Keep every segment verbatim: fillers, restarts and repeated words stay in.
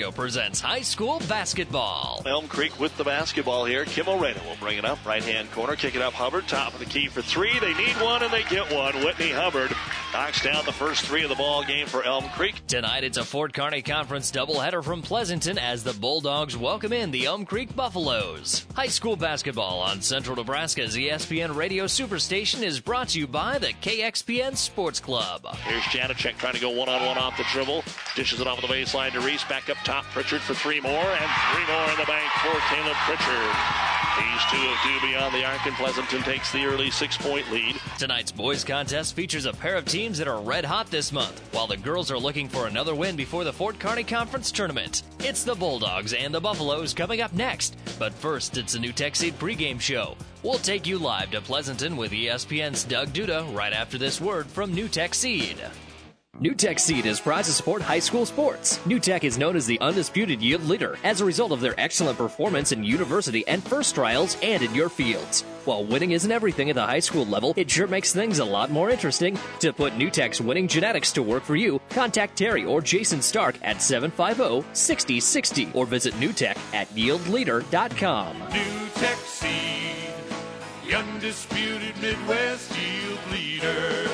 Radio presents high school basketball. Elm Creek with the basketball here. Kim O'Reilly will bring it up. Right-hand corner, kick it up. Hubbard, top of the key for three. They need one, and they get one. Whitney Hubbard knocks down the first three of the ball game for Elm Creek. Tonight, it's a Fort Kearney Conference doubleheader from Pleasanton as the Bulldogs welcome in the Elm Creek Buffaloes. High school basketball on Central Nebraska's E S P N Radio Superstation is brought to you by the K X P N Sports Club. Here's Janacek trying to go one-on-one off the dribble. Dishes it off the baseline to Reese. Back up top, Pritchard for three more, and three more in the bank for Caleb Pritchard. He's two of two beyond the arc, and Pleasanton takes the early six-point lead. Tonight's boys contest features a pair of teams that are red hot this month, while the girls are looking for another win before the Fort Kearney Conference Tournament. It's the Bulldogs and the Buffaloes coming up next. But first, it's a New Tech Seed pregame show. We'll take you live to Pleasanton with E S P N's Doug Duda right after this word from New Tech Seed. New Tech Seed is proud to support high school sports. New Tech is known as the undisputed yield leader as a result of their excellent performance in university and first trials and in your fields. While winning isn't everything at the high school level, it sure makes things a lot more interesting. To put New Tech's winning genetics to work for you, contact Terry or Jason Stark at seven five zero, six zero six zero or visit newtech at yield leader dot com. New Tech Seed, the undisputed Midwest yield leader.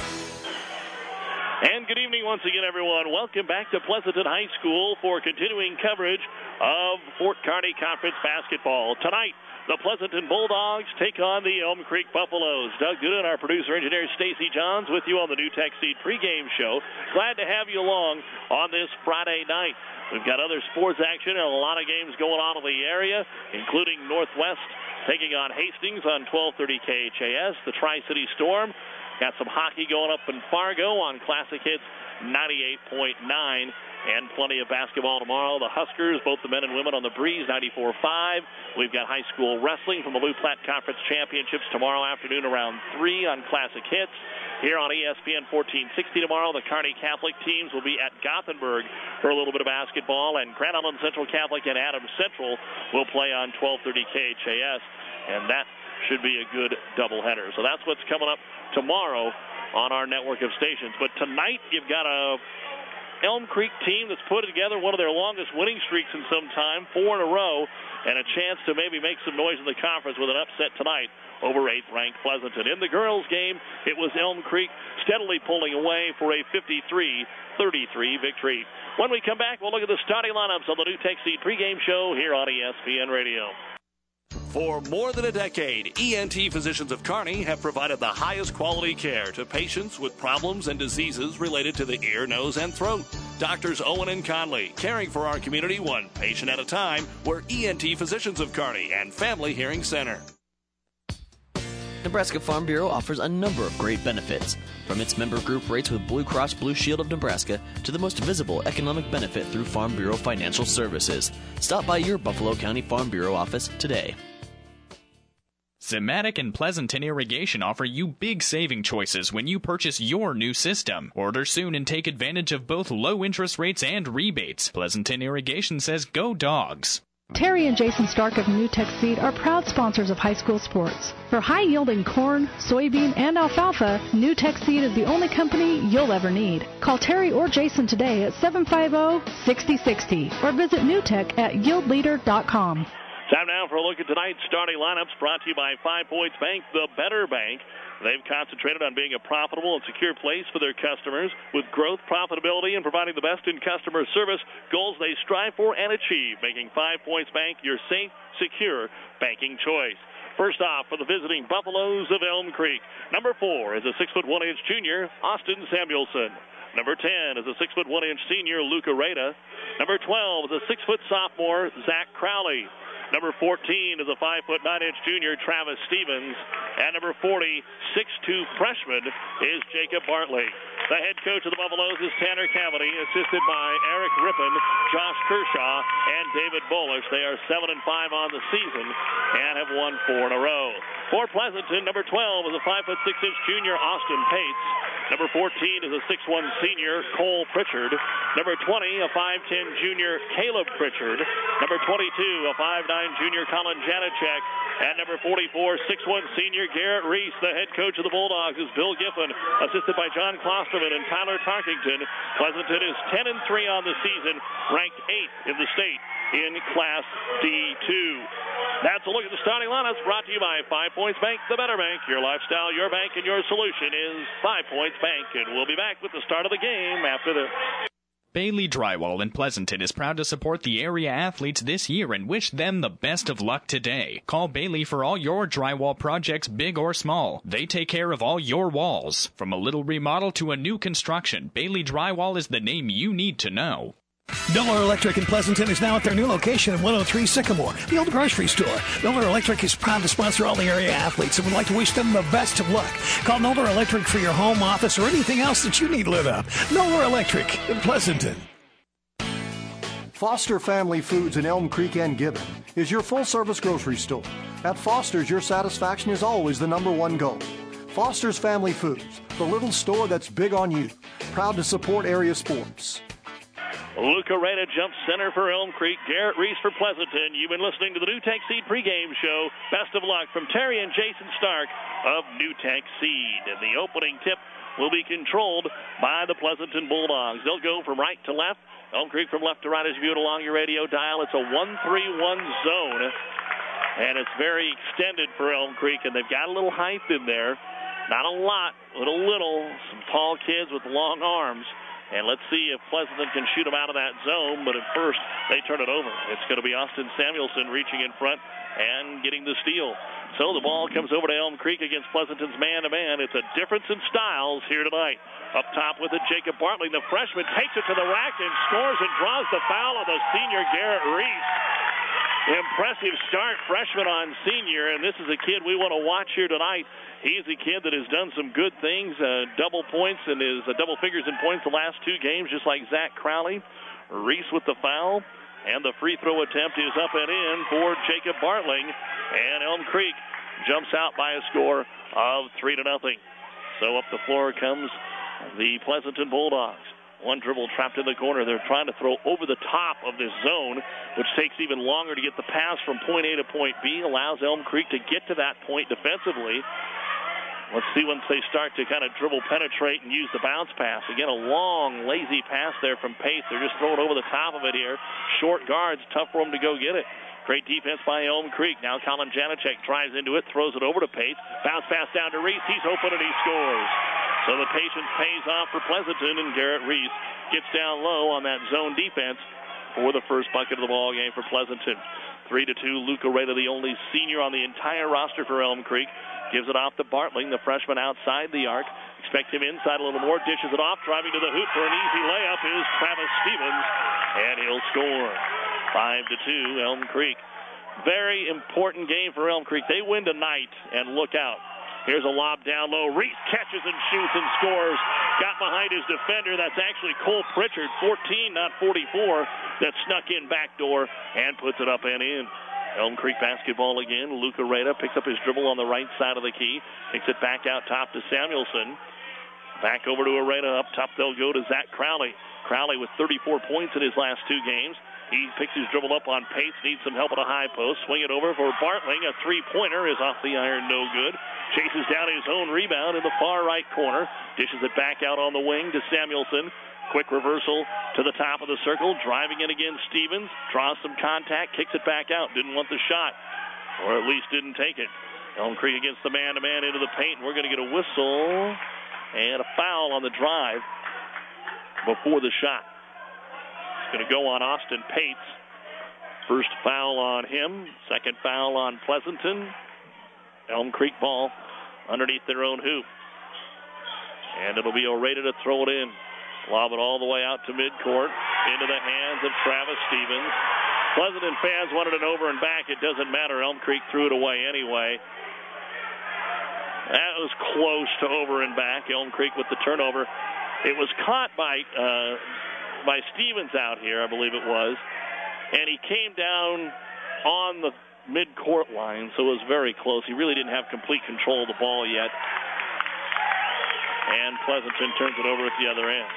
And good evening once again, everyone. Welcome back to Pleasanton High School for continuing coverage of Fort Kearney Conference basketball. Tonight, the Pleasanton Bulldogs take on the Elm Creek Buffaloes. Doug Duda and our producer-engineer Stacy Johns with you on the New Tech Seed pregame show. Glad to have you along on this Friday night. We've got other sports action and a lot of games going on in the area, including Northwest taking on Hastings on twelve thirty K H A S, the Tri-City Storm. Got some hockey going up in Fargo on Classic Hits ninety-eight point nine. And plenty of basketball tomorrow. The Huskers, both the men and women on the Breeze, ninety-four five. We've got high school wrestling from the Blue Platte Conference Championships tomorrow afternoon around three on Classic Hits. Here on E S P N fourteen sixty tomorrow, the Kearney Catholic teams will be at Gothenburg for a little bit of basketball. And Grand Island Central Catholic and Adams Central will play on twelve thirty K H A S. And that should be a good doubleheader. So that's what's coming up tomorrow on our network of stations. But tonight, you've got a Elm Creek team that's put together one of their longest winning streaks in some time, four in a row, and a chance to maybe make some noise in the conference with an upset tonight over eighth-ranked Pleasanton. In the girls' game, it was Elm Creek steadily pulling away for a fifty-three thirty-three victory. When we come back, we'll look at the starting lineups on the New Tech Seed pregame show here on E S P N Radio. For more than a decade, E N T Physicians of Kearney have provided the highest quality care to patients with problems and diseases related to the ear, nose, and throat. Doctors Owen and Conley, caring for our community one patient at a time. We're E N T Physicians of Kearney and Family Hearing Center. Nebraska Farm Bureau offers a number of great benefits, from its member group rates with Blue Cross Blue Shield of Nebraska to the most visible economic benefit through Farm Bureau Financial Services. Stop by your Buffalo County Farm Bureau office today. Zematic and Pleasanton Irrigation offer you big saving choices when you purchase your new system. Order soon and take advantage of both low interest rates and rebates. Pleasanton Irrigation says go Dogs. Terry and Jason Stark of New Tech Seed are proud sponsors of high school sports. For high-yielding corn, soybean, and alfalfa, New Tech Seed is the only company you'll ever need. Call Terry or Jason today at seven five zero, six zero six zero or visit newtech at yield leader dot com. Time now for a look at tonight's starting lineups brought to you by Five Points Bank, the better bank. They've concentrated on being a profitable and secure place for their customers with growth, profitability, and providing the best in customer service, goals they strive for and achieve, making Five Points Bank your safe, secure banking choice. First off, for the visiting Buffaloes of Elm Creek, number four is a six foot one inch junior, Austin Samuelson. Number ten is a six foot one inch senior, Luca Rada. Number twelve is a six foot sophomore, Zach Crowley. Number fourteen is a five foot nine inch junior, Travis Stevens. And number forty, six two freshman is Jacob Bartley. The head coach of the Buffaloes is Tanner Cavity, assisted by Eric Rippon, Josh Kershaw, and David Bolish. They are seven and five on the season and have won four in a row. For Pleasanton, number twelve is a five foot six inch junior, Austin Pates. Number fourteen is a six one senior, Cole Pritchard. Number twenty, a five ten junior, Caleb Pritchard. Number twenty-two, a five nine junior, Colin Janacek. At number forty-four, six one senior Garrett Reese. The head coach of the Bulldogs is Bill Giffen, assisted by John Klosterman and Tyler Tarkington. Pleasanton is ten and three on the season, ranked eighth in the state in Class D two. That's a look at the starting lineups, brought to you by Five Points Bank, the better bank. Your lifestyle, your bank, and your solution is Five Points Bank. And we'll be back with the start of the game after this. Bailey Drywall in Pleasanton is proud to support the area athletes this year and wish them the best of luck today. Call Bailey for all your drywall projects, big or small. They take care of all your walls. From a little remodel to a new construction, Bailey Drywall is the name you need to know. Miller Electric in Pleasanton is now at their new location in one oh three Sycamore, the old grocery store. Miller Electric is proud to sponsor all the area athletes and would like to wish them the best of luck. Call Miller Electric for your home, office, or anything else that you need lit up. Miller Electric in Pleasanton. Foster Family Foods in Elm Creek and Gibbon is your full-service grocery store. At Foster's, your satisfaction is always the number one goal. Foster's Family Foods, the little store that's big on you. Proud to support area sports. Luca Reda jumps center for Elm Creek. Garrett Reese for Pleasanton. You've been listening to the New Tech Seed pregame show. Best of luck from Terry and Jason Stark of New Tech Seed. And the opening tip will be controlled by the Pleasanton Bulldogs. They'll go from right to left. Elm Creek from left to right as you view it along your radio dial. It's a one three one zone. And it's very extended for Elm Creek. And they've got a little height in there. Not a lot, little little. Some tall kids with long arms. And let's see if Pleasanton can shoot them out of that zone. But at first, they turn it over. It's going to be Austin Samuelson reaching in front and getting the steal. So the ball comes over to Elm Creek against Pleasanton's man-to-man. It's a difference in styles here tonight. Up top with it, Jacob Bartling, the freshman, takes it to the rack and scores and draws the foul on the senior Garrett Reese. Impressive start, freshman on senior, and this is a kid we want to watch here tonight. He's a kid that has done some good things, uh, double points and is uh, double figures in points the last two games, just like Zach Crowley. Reese with the foul, and the free throw attempt is up and in for Jacob Bartling, and Elm Creek jumps out by a score of three to nothing. So up the floor comes the Pleasanton Bulldogs. One dribble trapped in the corner. They're trying to throw over the top of this zone, which takes even longer to get the pass from point A to point B, allows Elm Creek to get to that point defensively. Let's see once they start to kind of dribble, penetrate, and use the bounce pass. Again, a long, lazy pass there from Pace. They're just throwing over the top of it here. Short guards, tough for them to go get it. Great defense by Elm Creek. Now Colin Janacek drives into it, throws it over to Pace. Bounce pass down to Reese. He's open and he scores. So the patience pays off for Pleasanton, and Garrett Reese gets down low on that zone defense for the first bucket of the ball game for Pleasanton. Three to two, Luca Reda, the only senior on the entire roster for Elm Creek, gives it off to Bartling, the freshman outside the arc. Expect him inside a little more, dishes it off, driving to the hoop for an easy layup is Travis Stevens, and he'll score. Five to two, Elm Creek. Very important game for Elm Creek. They win tonight, and look out. Here's a lob down low. Reese catches and shoots and scores. Got behind his defender. That's actually Cole Pritchard, fourteen, not forty-four, that snuck in backdoor and puts it up and in. Elm Creek basketball again. Luca Reda picks up his dribble on the right side of the key. Takes it back out top to Samuelson. Back over to Arena. Up top they'll go to Zach Crowley. Crowley with thirty-four points in his last two games. He picks his dribble up on Pace, needs some help at a high post. Swing it over for Bartling. A three-pointer is off the iron, no good. Chases down his own rebound in the far right corner. Dishes it back out on the wing to Samuelson. Quick reversal to the top of the circle. Driving in against Stevens. Draws some contact, kicks it back out. Didn't want the shot, or at least didn't take it. Elm Creek against the man-to-man into the paint. We're going to get a whistle and a foul on the drive before the shot. Going to go on Austin Pates. First foul on him. Second foul on Pleasanton. Elm Creek ball underneath their own hoop. And it'll be O'Reda to throw it in. Lob it all the way out to midcourt. Into the hands of Travis Stevens. Pleasanton fans wanted it over and back. It doesn't matter. Elm Creek threw it away anyway. That was close to over and back. Elm Creek with the turnover. It was caught by... Uh, by Stevens out here, I believe it was, and he came down on the mid-court line, so it was very close. He really didn't have complete control of the ball yet, and Pleasanton turns it over at the other end.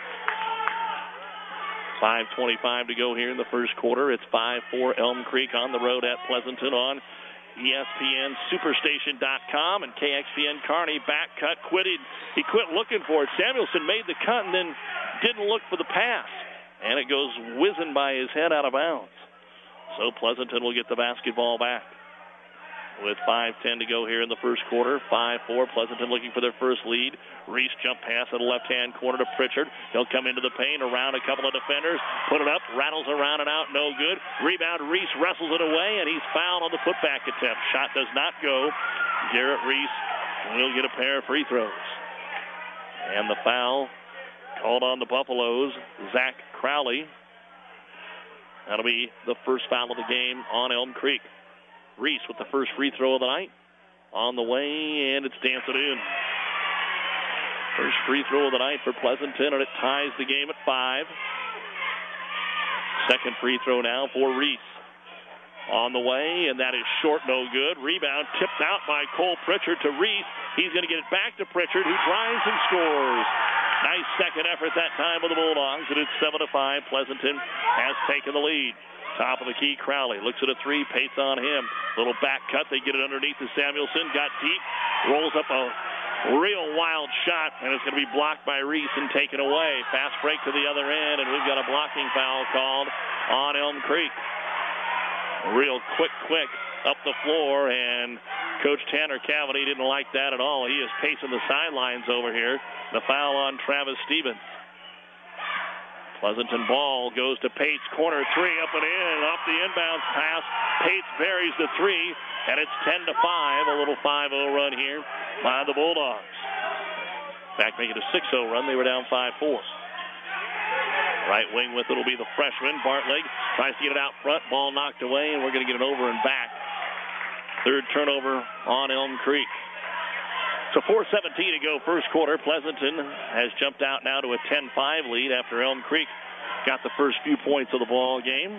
five twenty-five to go here in the first quarter. It's five four Elm Creek on the road at Pleasanton on E S P N Superstation dot com, and K X P N Kearney back cut, quitted. He quit looking for it. Samuelson made the cut and then didn't look for the pass, and it goes whizzing by his head out of bounds. So Pleasanton will get the basketball back with five ten to go here in the first quarter. five four, Pleasanton looking for their first lead. Reese jump pass at the left-hand corner to Pritchard. He'll come into the paint, around a couple of defenders, put it up, rattles around and out, no good. Rebound, Reese wrestles it away, and he's fouled on the putback attempt. Shot does not go. Garrett Reese will get a pair of free throws. And the foul called on the Buffaloes, Zach Crowley. That'll be the first foul of the game on Elm Creek. Reese with the first free throw of the night. On the way, and it's dancing in. First free throw of the night for Pleasanton, and it ties the game at five. Second free throw now for Reese. On the way, and that is short, no good. Rebound tipped out by Cole Pritchard to Reese. He's going to get it back to Pritchard, who drives and scores. Nice second effort that time with the Bulldogs, and it's seven to five. Pleasanton has taken the lead. Top of the key, Crowley looks at a three, Pates on him. Little back cut, they get it underneath to Samuelson. Got deep, rolls up a real wild shot, and it's going to be blocked by Reese and taken away. Fast break to the other end, and we've got a blocking foul called on Elm Creek. Real quick, quick up the floor, and Coach Tanner Cavity didn't like that at all. He is pacing the sidelines over here. The foul on Travis Stevens. Pleasanton ball goes to Pates, corner three, up and in, off the inbounds pass. Pates buries the three, and it's ten to five, a little five oh run here by the Bulldogs. In fact, make it a six oh run. They were down five four. Right wing with it will be the freshman. Bartlett tries to get it out front, ball knocked away, and we're going to get it over and back. Third turnover on Elm Creek. So four seventeen to go first quarter. Pleasanton has jumped out now to a ten five lead after Elm Creek got the first few points of the ball game.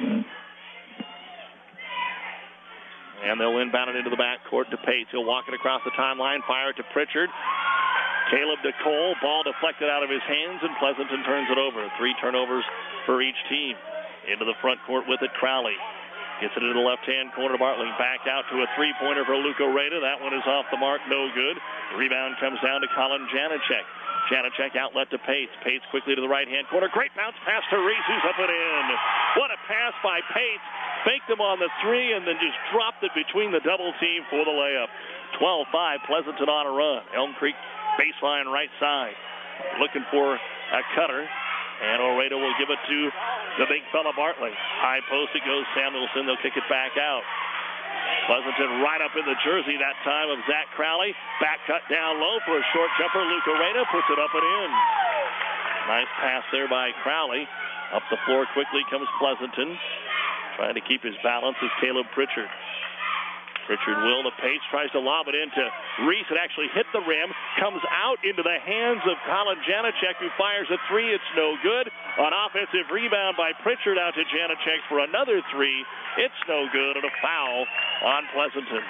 And they'll inbound it into the backcourt to Pates. He'll walk it across the timeline, fire it to Pritchard. Caleb DeCole, ball deflected out of his hands, and Pleasanton turns it over. Three turnovers for each team. Into the front court with it, Crowley. Gets it into the left-hand corner to Bartley. Back out to a three-pointer for Luca Reda. That one is off the mark, no good. Rebound comes down to Colin Janacek. Janacek outlet to Pates. Pates quickly to the right-hand corner. Great bounce pass to Reese, who's up and in. What a pass by Pates. Faked him on the three and then just dropped it between the double team for the layup. twelve five, Pleasanton on a run. Elm Creek baseline right side. Looking for a cutter. And Oreda will give it to the big fella Bartley. High post, it goes Samuelson. They'll kick it back out. Pleasanton right up in the jersey that time of Zach Crowley. Back cut down low for a short jumper. Luke Oreda puts it up and in. Nice pass there by Crowley. Up the floor quickly comes Pleasanton. Trying to keep his balance is Caleb Pritchard. Pritchard will to Pates, tries to lob it into Reese. It actually hit the rim, comes out into the hands of Colin Janacek, who fires a three. It's no good. An offensive rebound by Pritchard out to Janacek for another three. It's no good, and a foul on Pleasanton.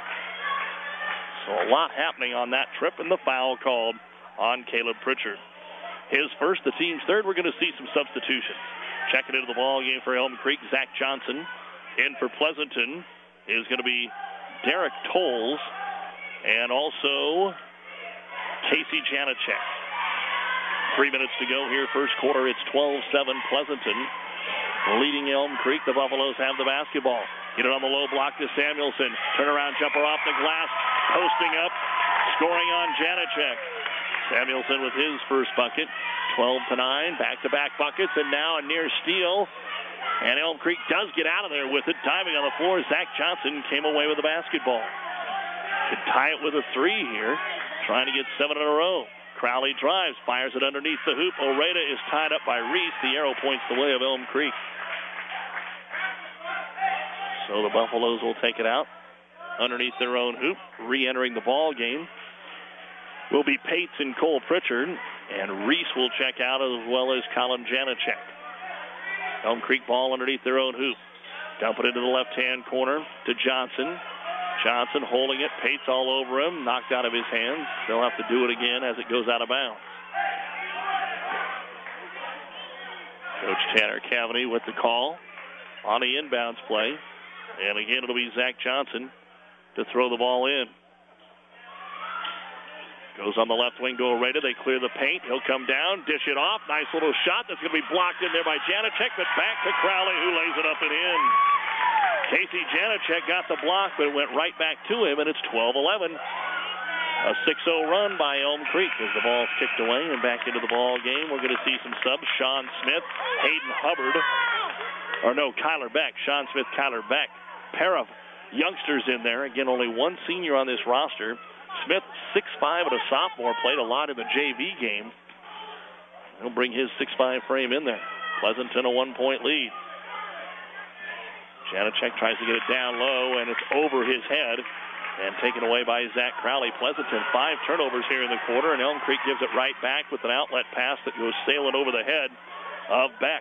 So a lot happening on that trip, and the foul called on Caleb Pritchard. His first, the team's third. We're going to see some substitutions. Checking into the ball game for Elm Creek, Zach Johnson. In for Pleasanton is going to be Derek Tolles and also Casey Janacek. Three minutes to go here, first quarter. It's twelve seven Pleasanton leading Elm Creek. The Buffaloes have the basketball. Get it on the low block to Samuelson. Turnaround jumper off the glass. Posting up. Scoring on Janacek. Samuelson with his first bucket. twelve to nine. Back-to-back buckets. And now a near steal. And Elm Creek does get out of there with it. Diving on the floor, Zach Johnson came away with the basketball. Could tie it with a three here. Trying to get seven in a row. Crowley drives, fires it underneath the hoop. Oreda is tied up by Reese. The arrow points the way of Elm Creek. So the Buffaloes will take it out underneath their own hoop. Re-entering the ball game will be Pates and Cole Pritchard. And Reese will check out as well as Colin Janacek. Elm Creek ball underneath their own hoop. Dump it into the left-hand corner to Johnson. Johnson holding it. Pates all over him. Knocked out of his hands. They'll have to do it again as it goes out of bounds. Coach Tanner Cavity with the call on the inbounds play. And again, it'll be Zach Johnson to throw the ball in. Goes on the left wing to Oreda. They clear the paint. He'll come down, dish it off. Nice little shot that's going to be blocked in there by Janacek, but back to Crowley, who lays it up and in. Casey Janacek got the block, but it went right back to him, and it's twelve eleven. A six oh run by Elm Creek as the ball's kicked away and back into the ball game. We're going to see some subs. Sean Smith, Hayden Hubbard, or no, Kyler Beck. Sean Smith, Kyler Beck. Pair of youngsters in there. Again, only one senior on this roster. Smith, six five and a sophomore, played a lot in the J V game. He'll bring his six five frame in there. Pleasanton a one-point lead. Janacek tries to get it down low, and it's over his head and taken away by Zach Crowley. Pleasanton, five turnovers here in the quarter, and Elm Creek gives it right back with an outlet pass that goes sailing over the head of Beck.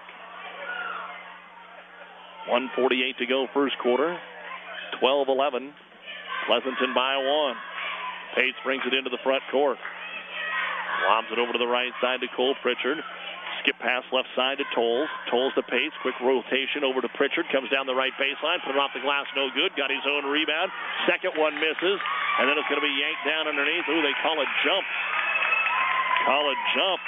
one forty-eight to go first quarter. twelve eleven. Pleasanton by one. Pates brings it into the front court. Lobs it over to the right side to Cole Pritchard. Skip pass left side to Tolles. Tolles to Pates. Quick rotation over to Pritchard. Comes down the right baseline. Put it off the glass. No good. Got his own rebound. Second one misses. And then it's going to be yanked down underneath. Ooh, they call a jump. Call a jump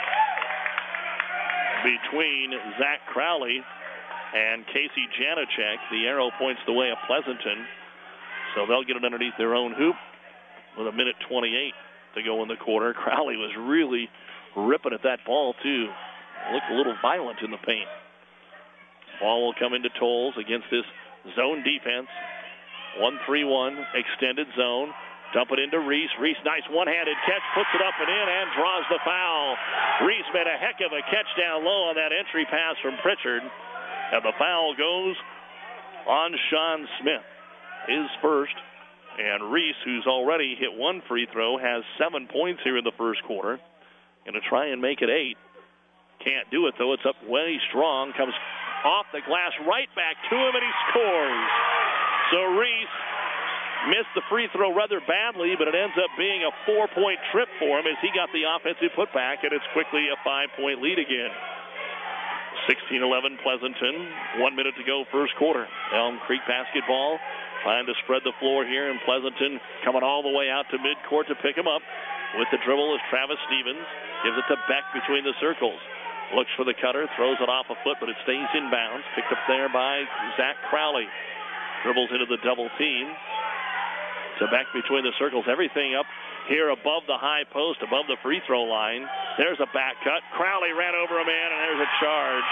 between Zach Crowley and Casey Janacek. The arrow points the way of Pleasanton. So they'll get it underneath their own hoop with a minute twenty-eight to go in the quarter. Crowley was really ripping at that ball, too. Looked a little violent in the paint. Ball will come into Tolles against this zone defense. one three one, extended zone. Dump it into Reese. Reese, nice one-handed catch, puts it up and in, and draws the foul. Reese made a heck of a catch down low on that entry pass from Pritchard. And the foul goes on Sean Smith, his first. And Reese, who's already hit one free throw, has seven points here in the first quarter. Going to try and make it eight. Can't do it, though. It's up way strong. Comes off the glass right back to him, and he scores. So Reese missed the free throw rather badly, but it ends up being a four-point trip for him as he got the offensive putback, and it's quickly a five-point lead again. sixteen eleven Pleasanton. One minute to go first quarter. Elm Creek basketball. Trying to spread the floor here, and Pleasanton coming all the way out to midcourt to pick him up. With the dribble is Travis Stevens. Gives it to Beck between the circles. Looks for the cutter, throws it off a foot, but it stays in bounds. Picked up there by Zach Crowley. Dribbles into the double team. To Beck between the circles. Everything up here above the high post, above the free throw line. There's a back cut. Crowley ran over a man, and there's a charge.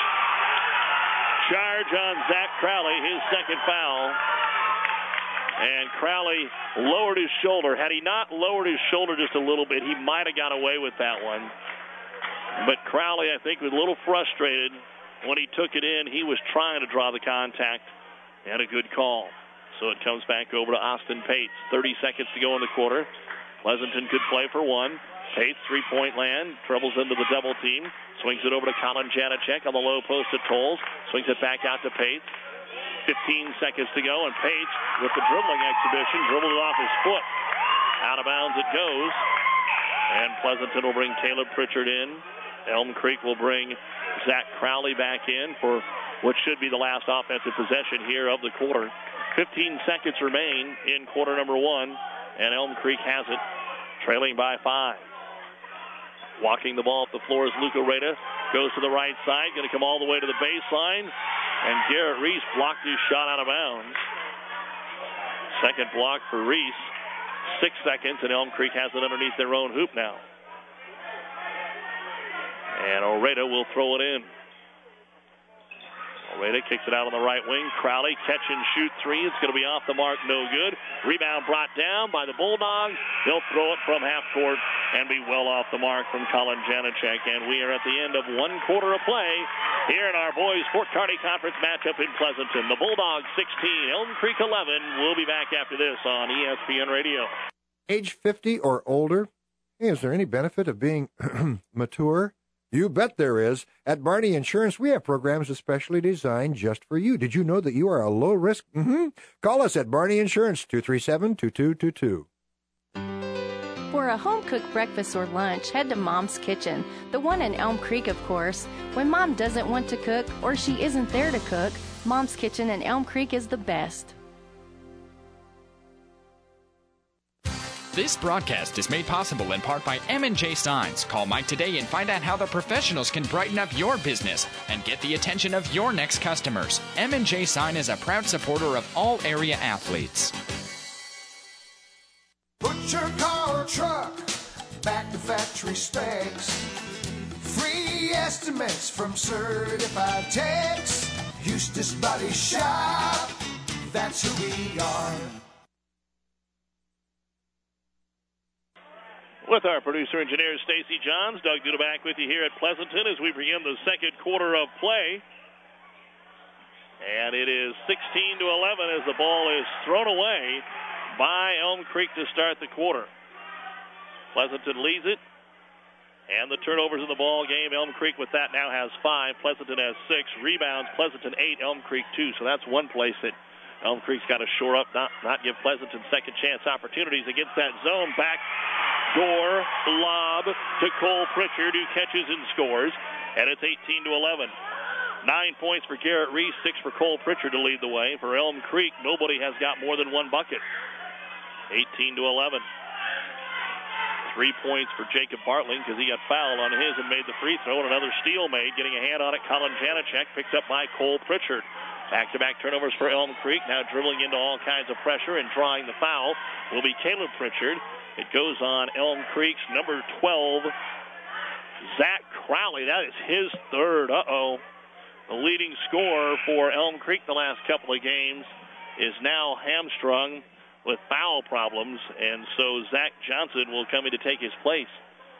Charge on Zach Crowley, his second foul. And Crowley lowered his shoulder. Had he not lowered his shoulder just a little bit, he might have got away with that one. But Crowley, I think, was a little frustrated when he took it in. He was trying to draw the contact, and a good call. So it comes back over to Austin Pates. thirty seconds to go in the quarter. Pleasanton could play for one. Pates, three-point land, dribbles into the double team. Swings it over to Colin Janacek on the low post to Tolles. Swings it back out to Pates. fifteen seconds to go, and Pates, with the dribbling exhibition, dribbled it off his foot. Out of bounds it goes. And Pleasanton will bring Taylor Pritchard in. Elm Creek will bring Zach Crowley back in for what should be the last offensive possession here of the quarter. fifteen seconds remain in quarter number one, and Elm Creek has it, trailing by five. Walking the ball up the floor is Luke Oreda. Goes to the right side, going to come all the way to the baseline. And Garrett Reese blocked his shot out of bounds. Second block for Reese. Six seconds, and Elm Creek has it underneath their own hoop now. And Oreda will throw it in. Oreda kicks it out on the right wing. Crowley catch and shoot three. It's going to be off the mark, no good. Rebound brought down by the Bulldogs. They'll throw it from half court and be well off the mark from Colin Janacek. And we are at the end of one quarter of play here in our boys Fort Kearney Conference matchup in Pleasanton. The Bulldogs sixteen, Elm Creek eleven. We'll be back after this on E S P N Radio. Age fifty or older? Hey, is there any benefit of being mature? You bet there is. At Barney Insurance, we have programs especially designed just for you. Did you know that you are a low risk? Mm-hmm. Call us at Barney Insurance, two three seven, two two two two. For For a home-cooked breakfast or lunch, head to Mom's Kitchen, the one in Elm Creek, of course. When Mom doesn't want to cook or she isn't there to cook, Mom's Kitchen in Elm Creek is the best. This broadcast is made possible in part by M and J Signs. Call Mike today and find out how the professionals can brighten up your business and get the attention of your next customers. M and J Sign is a proud supporter of all area athletes. Put your car or truck back to factory specs. Free estimates from certified techs. Eustace Body Shop, that's who we are. With our producer-engineer, Stacy Johns, Doug Duda back with you here at Pleasanton as we begin the second quarter of play. And it is sixteen to eleven as the ball is thrown away by Elm Creek to start the quarter. Pleasanton leads it. And the turnovers in the ball game, Elm Creek with that now has five. Pleasanton has six. Rebounds, Pleasanton eight, Elm Creek two. So that's one place that Elm Creek's got to shore up, not, not give Pleasanton second chance opportunities against that zone. Back door lob to Cole Pritchard, who catches and scores. And it's eighteen to eleven. Nine points for Garrett Reese, six for Cole Pritchard to lead the way. For Elm Creek, nobody has got more than one bucket. eighteen to eleven. Three points for Jacob Bartling because he got fouled on his and made the free throw, and another steal made. Getting a hand on it, Colin Janacek, picked up by Cole Pritchard. Back-to-back turnovers for Elm Creek, now dribbling into all kinds of pressure and drawing the foul will be Caleb Pritchard. It goes on Elm Creek's number twelve, Zach Crowley. That is his third. Uh-oh. The leading scorer for Elm Creek the last couple of games is now hamstrung with foul problems, and so Zach Johnson will come in to take his place.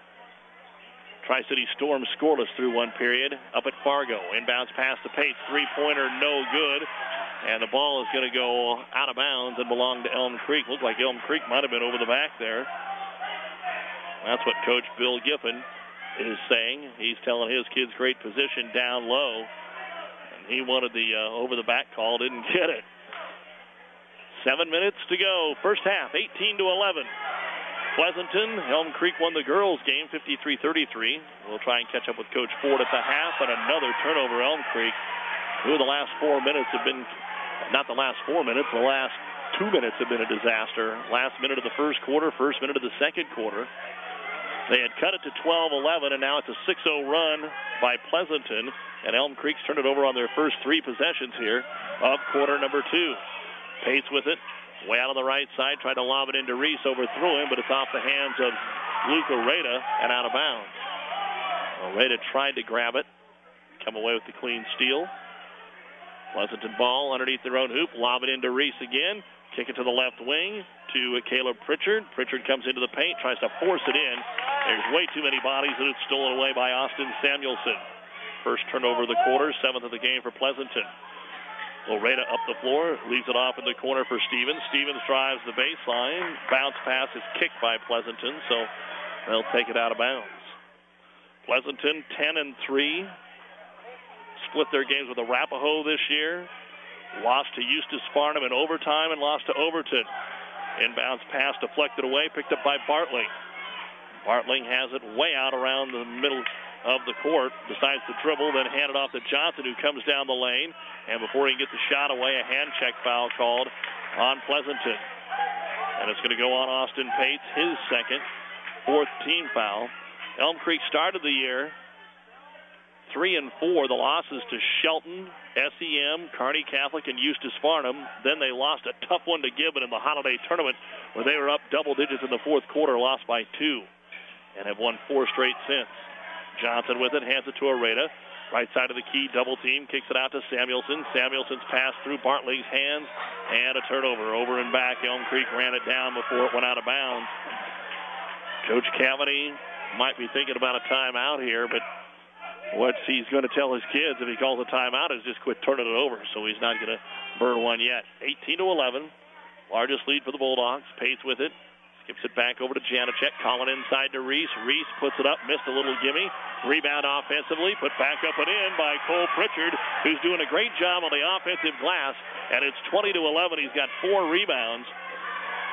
Tri-City Storm scoreless through one period. Up at Fargo. Inbounds pass to Pace. Three-pointer, no good. And the ball is going to go out of bounds and belong to Elm Creek. Looked like Elm Creek might have been over the back there. That's what Coach Bill Giffen is saying. He's telling his kids great position down low. And he wanted the uh, over-the-back call, didn't get it. Seven minutes to go. First half, eighteen to eleven. Pleasanton, Elm Creek won the girls' game, fifty-three thirty-three. We'll try and catch up with Coach Ford at the half, and another turnover, Elm Creek, who the last four minutes have been, not the last four minutes, the last two minutes have been a disaster. Last minute of the first quarter, first minute of the second quarter. They had cut it to twelve eleven, and now it's a six oh run by Pleasanton, and Elm Creek's turned it over on their first three possessions here of quarter number two. Pace with it, way out on the right side, tried to lob it into Reese, overthrew him, but it's off the hands of Luke Oreda and out of bounds. Oreda tried to grab it, come away with the clean steal. Pleasanton ball underneath their own hoop, lob it into Reese again, kick it to the left wing to Caleb Pritchard. Pritchard comes into the paint, tries to force it in. There's way too many bodies, and it's stolen away by Austin Samuelson. First turnover of the quarter, seventh of the game for Pleasanton. Oreda up the floor, leaves it off in the corner for Stevens. Stevens drives the baseline. Bounce pass is kicked by Pleasanton, so they'll take it out of bounds. Pleasanton ten and three. Split their games with Arapahoe this year. Lost to Eustis Farnham in overtime and lost to Overton. Inbounds pass deflected away, picked up by Bartling. Bartling has it way out around the middle of the court, decides to dribble, then hand it off to Johnson, who comes down the lane. And before he can get the shot away, a hand check foul called on Pleasanton. And it's going to go on Austin Pates, his second, fourth team foul. Elm Creek started the year three and four. The losses to Shelton, S E M, Kearney Catholic, and Eustis Farnham. Then they lost a tough one to Gibbon in the Holiday Tournament, where they were up double digits in the fourth quarter, lost by two, and have won four straight since. Johnson with it, hands it to Oreda. Right side of the key, double team, kicks it out to Samuelson. Samuelson's pass through Bartley's hands, and a turnover. Over and back, Elm Creek ran it down before it went out of bounds. Coach Cavity might be thinking about a timeout here, but what he's going to tell his kids if he calls a timeout is just quit turning it over, so he's not going to burn one yet. eighteen to eleven, largest lead for the Bulldogs. Pace with it. Skips it back over to Janacek. Calling inside to Reese. Reese puts it up, missed a little gimme. Rebound offensively, put back up and in by Cole Pritchard, who's doing a great job on the offensive glass. And it's twenty to eleven. He's got four rebounds.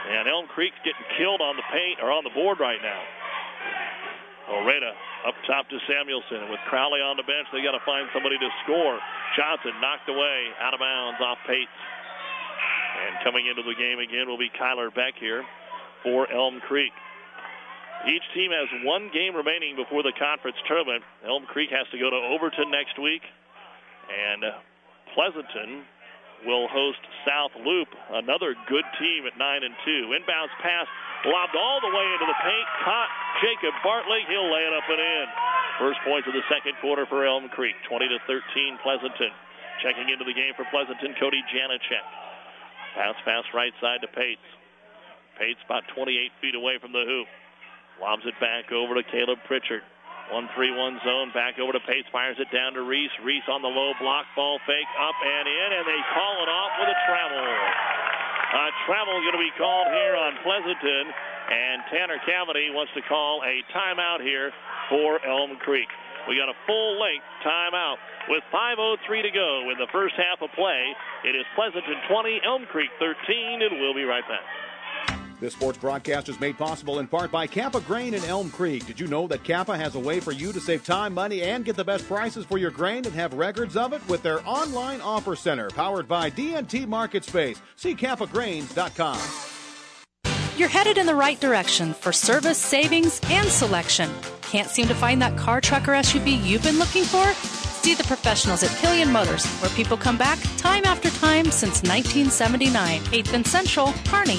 And Elm Creek's getting killed on the paint or on the board right now. Oreda up top to Samuelson. And with Crowley on the bench, they got to find somebody to score. Johnson knocked away, out of bounds, off Pates. And coming into the game again will be Kyler Beck here for Elm Creek. Each team has one game remaining before the conference tournament. Elm Creek has to go to Overton next week. And Pleasanton will host South Loop, another good team at nine and two. Inbounds pass lobbed all the way into the paint. Caught Jacob Bartley. He'll lay it up and in. First points of the second quarter for Elm Creek. twenty to thirteen Pleasanton. Checking into the game for Pleasanton, Cody Janacek. Pass pass right side to Pates. Pates about twenty-eight feet away from the hoop. Lobs it back over to Caleb Pritchard. one three one zone, back over to Pates, fires it down to Reese. Reese on the low block, ball fake, up and in, and they call it off with a travel. A travel going to be called here on Pleasanton, and Tanner Cavity wants to call a timeout here for Elm Creek. We got a full-length timeout with five oh three to go in the first half of play. It is Pleasanton twenty, Elm Creek thirteen, and we'll be right back. This sports broadcast is made possible in part by Kappa Grain in Elm Creek. Did you know that Kappa has a way for you to save time, money, and get the best prices for your grain and have records of it with their online offer center powered by D and T Market Space? See kappa grains dot com. You're headed in the right direction for service, savings, and selection. Can't seem to find that car, truck, or S U V you've been looking for? See the professionals at Killian Motors, where people come back time after time since nineteen seventy-nine. eighth and Central, Kearney.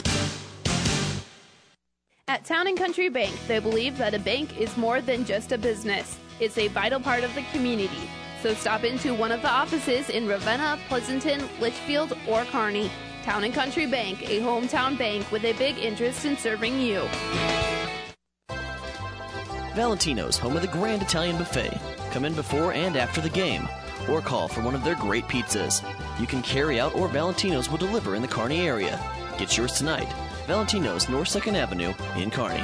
At Town and Country Bank, they believe that a bank is more than just a business. It's a vital part of the community. So stop into one of the offices in Ravenna, Pleasanton, Litchfield, or Kearney. Town and Country Bank, a hometown bank with a big interest in serving you. Valentino's, home of the Grand Italian Buffet. Come in before and after the game, or call for one of their great pizzas. You can carry out, or Valentino's will deliver in the Kearney area. Get yours tonight. Valentino's, North second Avenue in Kearney.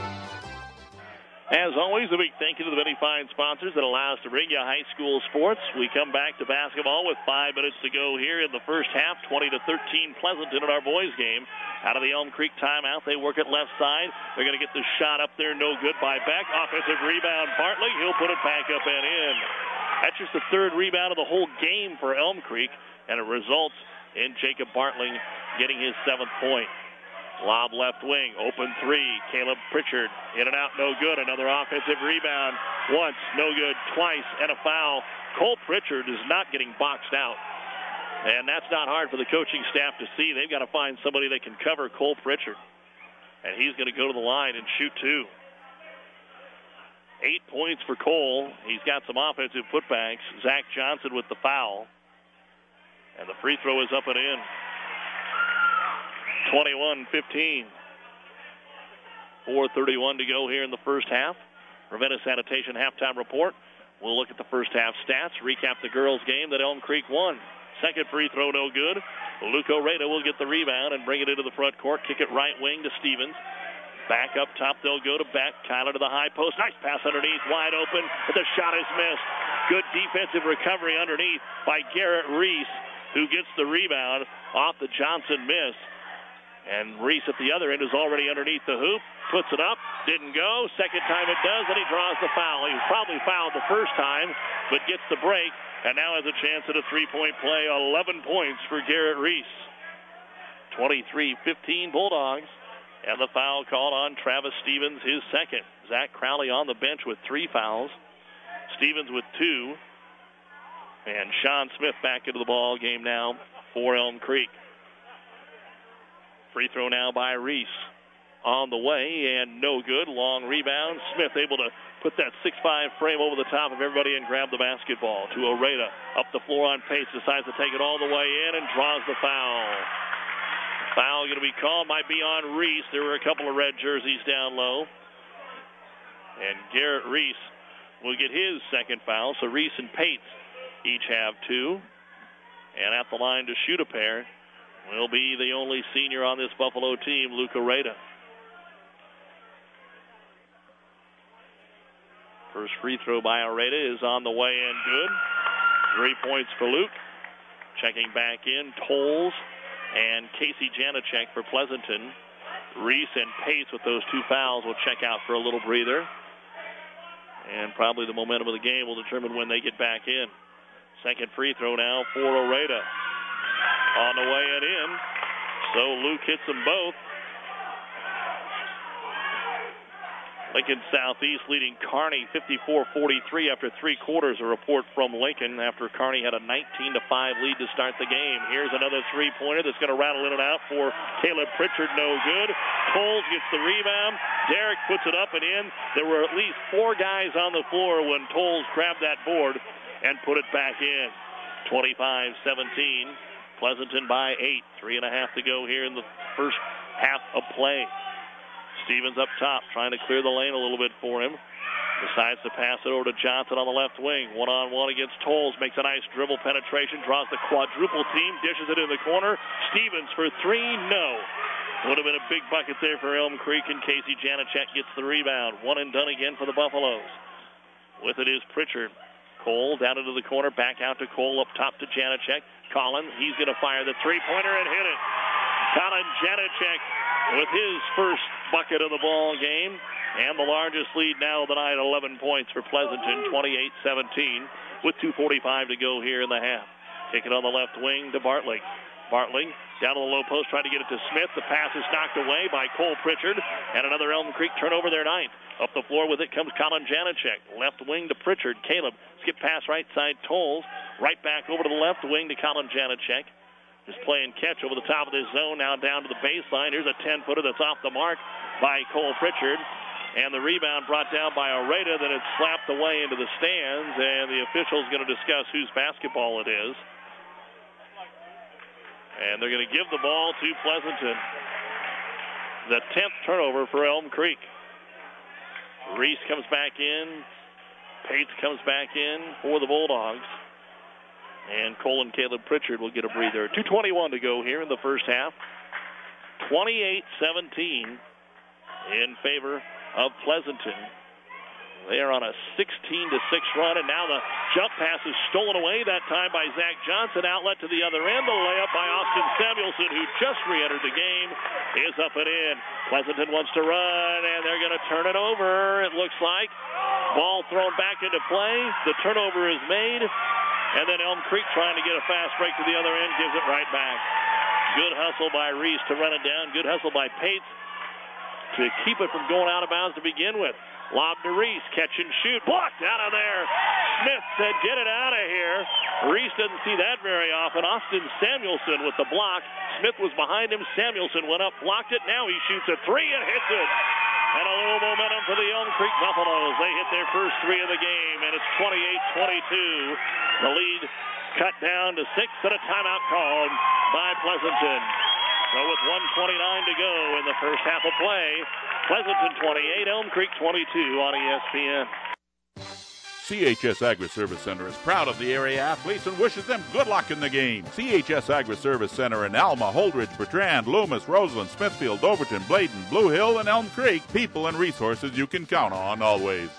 As always, a big thank you to the many fine sponsors that allow us to bring you high school sports. We come back to basketball with five minutes to go here in the first half. twenty to thirteen Pleasanton in our boys game. Out of the Elm Creek timeout, they work it left side. They're going to get the shot up there, no good by Beck. Offensive rebound, Bartley. He'll put it back up and in. That's just the third rebound of the whole game for Elm Creek, and it results in Jacob Bartley getting his seventh point. Lob left wing, open three. Caleb Pritchard in and out, no good. Another offensive rebound. Once, no good. Twice, and a foul. Cole Pritchard is not getting boxed out. And that's not hard for the coaching staff to see. They've got to find somebody that can cover Cole Pritchard. And he's going to go to the line and shoot two. Eight points for Cole. He's got some offensive putbacks. Zach Johnson with the foul. And the free throw is up and in. twenty-one fifteen. four thirty-one to go here in the first half. Ravenna Sanitation halftime report. We'll look at the first half stats, recap the girls' game that Elm Creek won. Second free throw, no good. Luke Oreda will get the rebound and bring it into the front court. Kick it right wing to Stevens. Back up top, they'll go to Beck. Kyler to the high post. Nice pass underneath, wide open, but the shot is missed. Good defensive recovery underneath by Garrett Reese, who gets the rebound off the Johnson miss. And Reese at the other end is already underneath the hoop. Puts it up. Didn't go. Second time it does, and he draws the foul. He was probably fouled the first time, but gets the break, and now has a chance at a three-point play. eleven points for Garrett Reese. twenty-three fifteen Bulldogs. And the foul called on Travis Stevens, his second. Zach Crowley on the bench with three fouls. Stevens with two. And Sean Smith back into the ball game now for Elm Creek. Free throw now by Reese. On the way, and no good. Long rebound. Smith able to put that six five frame over the top of everybody and grab the basketball. To Oreda. Up the floor on pace. Decides to take it all the way in and draws the foul. Foul going to be called. Might be on Reese. There were a couple of red jerseys down low. And Garrett Reese will get his second foul. So Reese and Pates each have two. And at the line to shoot a pair will be the only senior on this Buffalo team, Luke Oreda. First free throw by Oreda is on the way and good. Three points for Luke. Checking back in, Tolles and Casey Janacek for Pleasanton. Reese and Pace with those two fouls will check out for a little breather. And probably the momentum of the game will determine when they get back in. Second free throw now for Oreda. On the way and in. So Luke hits them both. Lincoln Southeast leading Kearney fifty-four forty-three after three quarters. A report from Lincoln after Kearney had a nineteen to five lead to start the game. Here's another three-pointer that's going to rattle in and out for Caleb Pritchard. No good. Coles gets the rebound. Derrick puts it up and in. There were at least four guys on the floor when Tolles grabbed that board and put it back in. twenty-five seventeen. Pleasanton by eight. Three and a half to go here in the first half of play. Stevens up top, trying to clear the lane a little bit for him. Decides to pass it over to Johnson on the left wing. One-on-one against Tolles. Makes a nice dribble penetration. Draws the quadruple team. Dishes it in the corner. Stevens for three. No. Would have been a big bucket there for Elm Creek, and Casey Janacek gets the rebound. One and done again for the Buffaloes. With it is Pritchard. Cole down into the corner. Back out to Cole. Up top to Janacek. Collin, he's going to fire the three-pointer and hit it. Colin Janacek with his first bucket of the ball game, and the largest lead now of the night, eleven points for Pleasanton, twenty-eight seventeen, with two forty-five to go here in the half. Kick it on the left wing to Bartling. Bartling down to the low post, trying to get it to Smith. The pass is knocked away by Cole Pritchard, and another Elm Creek turnover, their ninth. Up the floor with it comes Colin Janacek. Left wing to Pritchard. Caleb, skip pass right side, Tolles. Right back over to the left wing to Colin Janacek. Just playing catch over the top of this zone, now down to the baseline. Here's a ten-footer that's off the mark by Cole Pritchard. And the rebound brought down by Oreda, then it's slapped away into the stands, and the official's going to discuss whose basketball it is. And they're going to give the ball to Pleasanton. The tenth turnover for Elm Creek. Reese comes back in. Pates comes back in for the Bulldogs. And Cole and Caleb Pritchard will get a breather. two twenty-one to go here in the first half. twenty-eight seventeen in favor of Pleasanton. They are on a sixteen to six run, and now the jump pass is stolen away, that time by Zach Johnson. Outlet to the other end. The layup by Austin Samuelson, who just re-entered the game, is up and in. Pleasanton wants to run, and they're going to turn it over, it looks like. Ball thrown back into play. The turnover is made. And then Elm Creek trying to get a fast break to the other end, gives it right back. Good hustle by Reese to run it down. Good hustle by Pates to keep it from going out of bounds to begin with. Lob to Reese, catch and shoot, blocked out of there. Smith said, get it out of here. Reese doesn't see that very often. Austin Samuelson with the block. Smith was behind him. Samuelson went up, blocked it. Now he shoots a three and hits it. And a little momentum for the Elm Creek Buffaloes. They hit their first three of the game, and it's twenty-eight twenty-two. The lead cut down to six, and a timeout called by Pleasanton. So with one twenty-nine to go in the first half of play, Pleasanton twenty-eight, Elm Creek twenty-two on E S P N. C H S Agri-Service Center is proud of the area athletes and wishes them good luck in the game. C H S Agri-Service Center in Alma, Holdridge, Bertrand, Loomis, Roseland, Smithfield, Overton, Bladen, Blue Hill, and Elm Creek. People and resources you can count on always.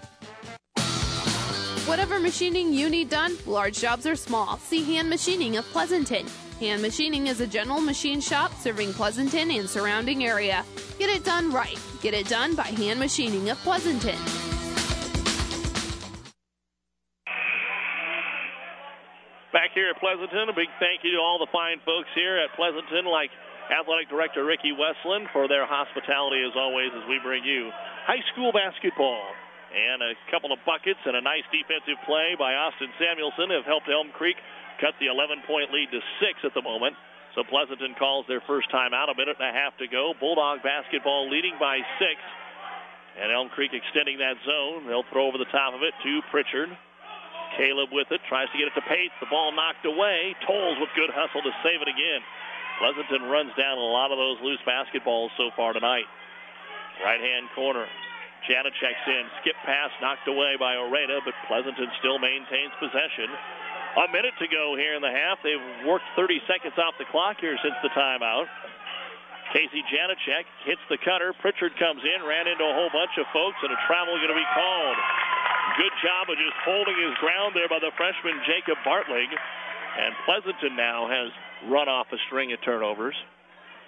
Whatever machining you need done, large jobs or small, see Hand Machining of Pleasanton. Hand Machining is a general machine shop serving Pleasanton and surrounding area. Get it done right. Get it done by Hand Machining of Pleasanton. Back here at Pleasanton, a big thank you to all the fine folks here at Pleasanton, like Athletic Director Ricky Westland, for their hospitality as always as we bring you high school basketball. And a couple of buckets and a nice defensive play by Austin Samuelson have helped Elm Creek cut the eleven-point lead to six at the moment. So Pleasanton calls their first time out, a minute and a half to go. Bulldog basketball leading by six. And Elm Creek extending that zone. They'll throw over the top of it to Pritchard. Caleb with it, tries to get it to Pates. The ball knocked away. Tolles with good hustle to save it again. Pleasanton runs down a lot of those loose basketballs so far tonight. Right-hand corner. Janacek's in. Skip pass knocked away by Oreda, but Pleasanton still maintains possession. A minute to go here in the half. They've worked thirty seconds off the clock here since the timeout. Casey Janacek hits the cutter. Pritchard comes in, ran into a whole bunch of folks, and a travel going to be called. Good job of just holding his ground there by the freshman Jacob Bartling. And Pleasanton now has run off a string of turnovers.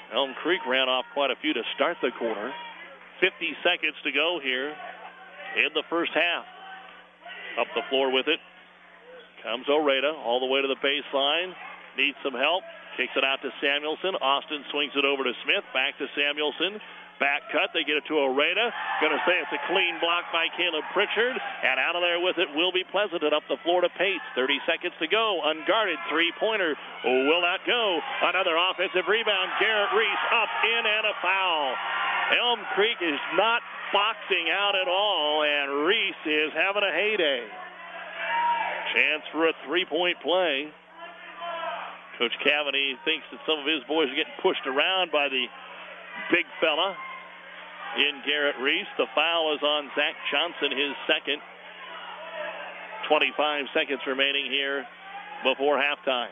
Elm Creek ran off quite a few to start the quarter. fifty seconds to go here in the first half. Up the floor with it comes Oreda all the way to the baseline. Needs some help. Kicks it out to Samuelson. Austin swings it over to Smith. Back to Samuelson. Back cut. They get it to Oreda. Going to say it's a clean block by Caleb Pritchard. And out of there with it will be Pleasanton up the floor to Pates. thirty seconds to go. Unguarded. Three-pointer will not go. Another offensive rebound. Garrett Reese up, in, and a foul. Elm Creek is not boxing out at all, and Reese is having a heyday. Chance for a three-point play. Coach Cavany thinks that some of his boys are getting pushed around by the big fella in Garrett Reese. The foul is on Zach Johnson, his second. twenty-five seconds remaining here before halftime.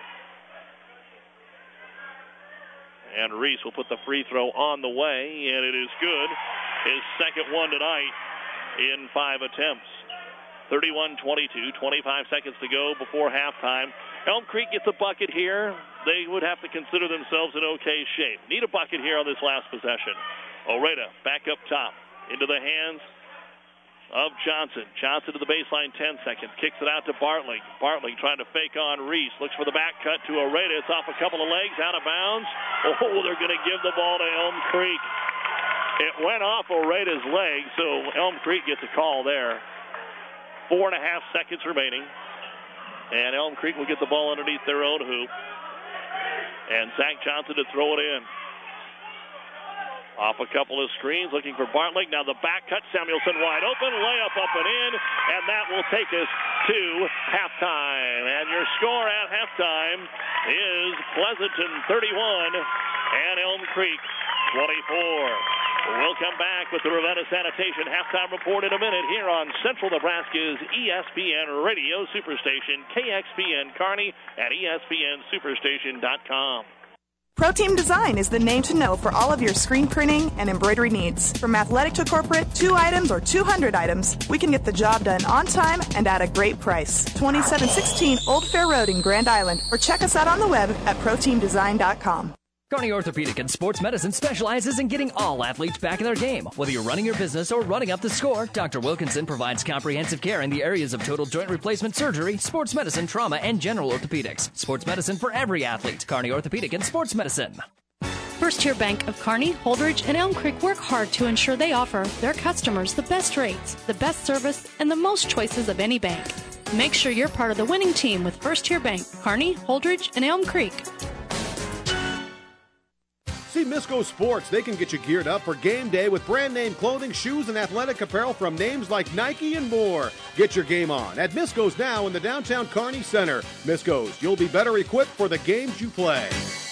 And Reese will put the free throw on the way, and it is good. His second one tonight in five attempts. thirty-one twenty-two, twenty-five seconds to go before halftime. Elm Creek gets a bucket here. They would have to consider themselves in okay shape. Need a bucket here on this last possession. Oreda back up top into the hands of Johnson. Johnson to the baseline, ten seconds. Kicks it out to Bartling. Bartling trying to fake on Reese. Looks for the back cut to Oreda. It's off a couple of legs, out of bounds. Oh, they're going to give the ball to Elm Creek. It went off Oreda's leg, so Elm Creek gets a call there. Four and a half seconds remaining. And Elm Creek will get the ball underneath their own hoop. And Zach Johnson to throw it in. Off a couple of screens, looking for Bartling. Now the back cut, Samuelson wide open, layup up and in, and that will take us to halftime. And your score at halftime is Pleasanton thirty-one and Elm Creek twenty-four. We'll come back with the Ravenna Sanitation halftime report in a minute here on Central Nebraska's E S P N Radio Superstation, K X P N Kearney at E S P N Superstation dot com. ProTeam Design is the name to know for all of your screen printing and embroidery needs. From athletic to corporate, two items or two hundred items, we can get the job done on time and at a great price. twenty-seven sixteen Old Fair Road in Grand Island, or check us out on the web at pro team design dot com. Kearney Orthopedic and Sports Medicine specializes in getting all athletes back in their game. Whether you're running your business or running up the score, Doctor Wilkinson provides comprehensive care in the areas of total joint replacement surgery, sports medicine, trauma, and general orthopedics. Sports medicine for every athlete. Kearney Orthopedic and Sports Medicine. First Tier Bank of Kearney, Holdridge, and Elm Creek work hard to ensure they offer their customers the best rates, the best service, and the most choices of any bank. Make sure you're part of the winning team with First Tier Bank, Kearney, Holdridge, and Elm Creek. See Misco Sports. They can get you geared up for game day with brand name clothing, shoes, and athletic apparel from names like Nike and more. Get your game on at Misco's now in the downtown Kearney Center. Misco's, you'll be better equipped for the games you play.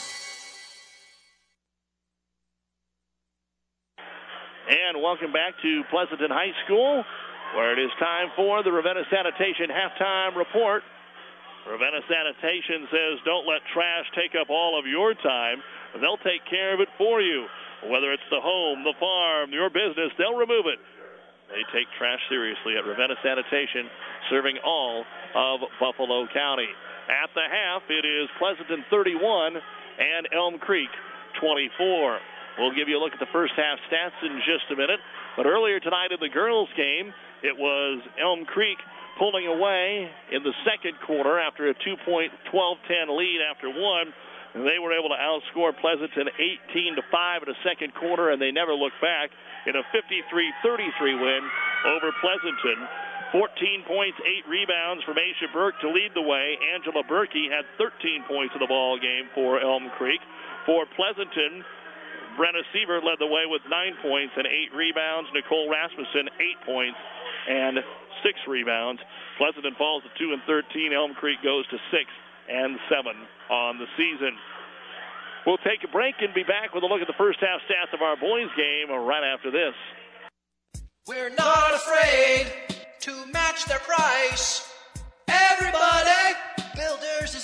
And welcome back to Pleasanton High School, where it is time for the Ravenna Sanitation halftime report. Ravenna Sanitation says don't let trash take up all of your time. They'll take care of it for you. Whether it's the home, the farm, your business, they'll remove it. They take trash seriously at Ravenna Sanitation, serving all of Buffalo County. At the half, it is Pleasanton thirty-one and Elm Creek twenty-four. We'll give you a look at the first half stats in just a minute. But earlier tonight in the girls' game, it was Elm Creek pulling away in the second quarter after a two-point twelve ten lead after one. And they were able to outscore Pleasanton eighteen to five in the second quarter, and they never looked back in a fifty-three thirty-three win over Pleasanton. fourteen points, eight rebounds from Aisha Burke to lead the way. Angela Berkey had thirteen points in the ball game for Elm Creek. For Pleasanton, Brenna Sievert led the way with nine points and eight rebounds. Nicole Rasmussen, eight points and six rebounds. Pleasanton falls to two and thirteen. Elm Creek goes to six and seven on the season. We'll take a break and be back with a look at the first half stats of our boys game right after this. We're not afraid to match their price. Everybody, Builders is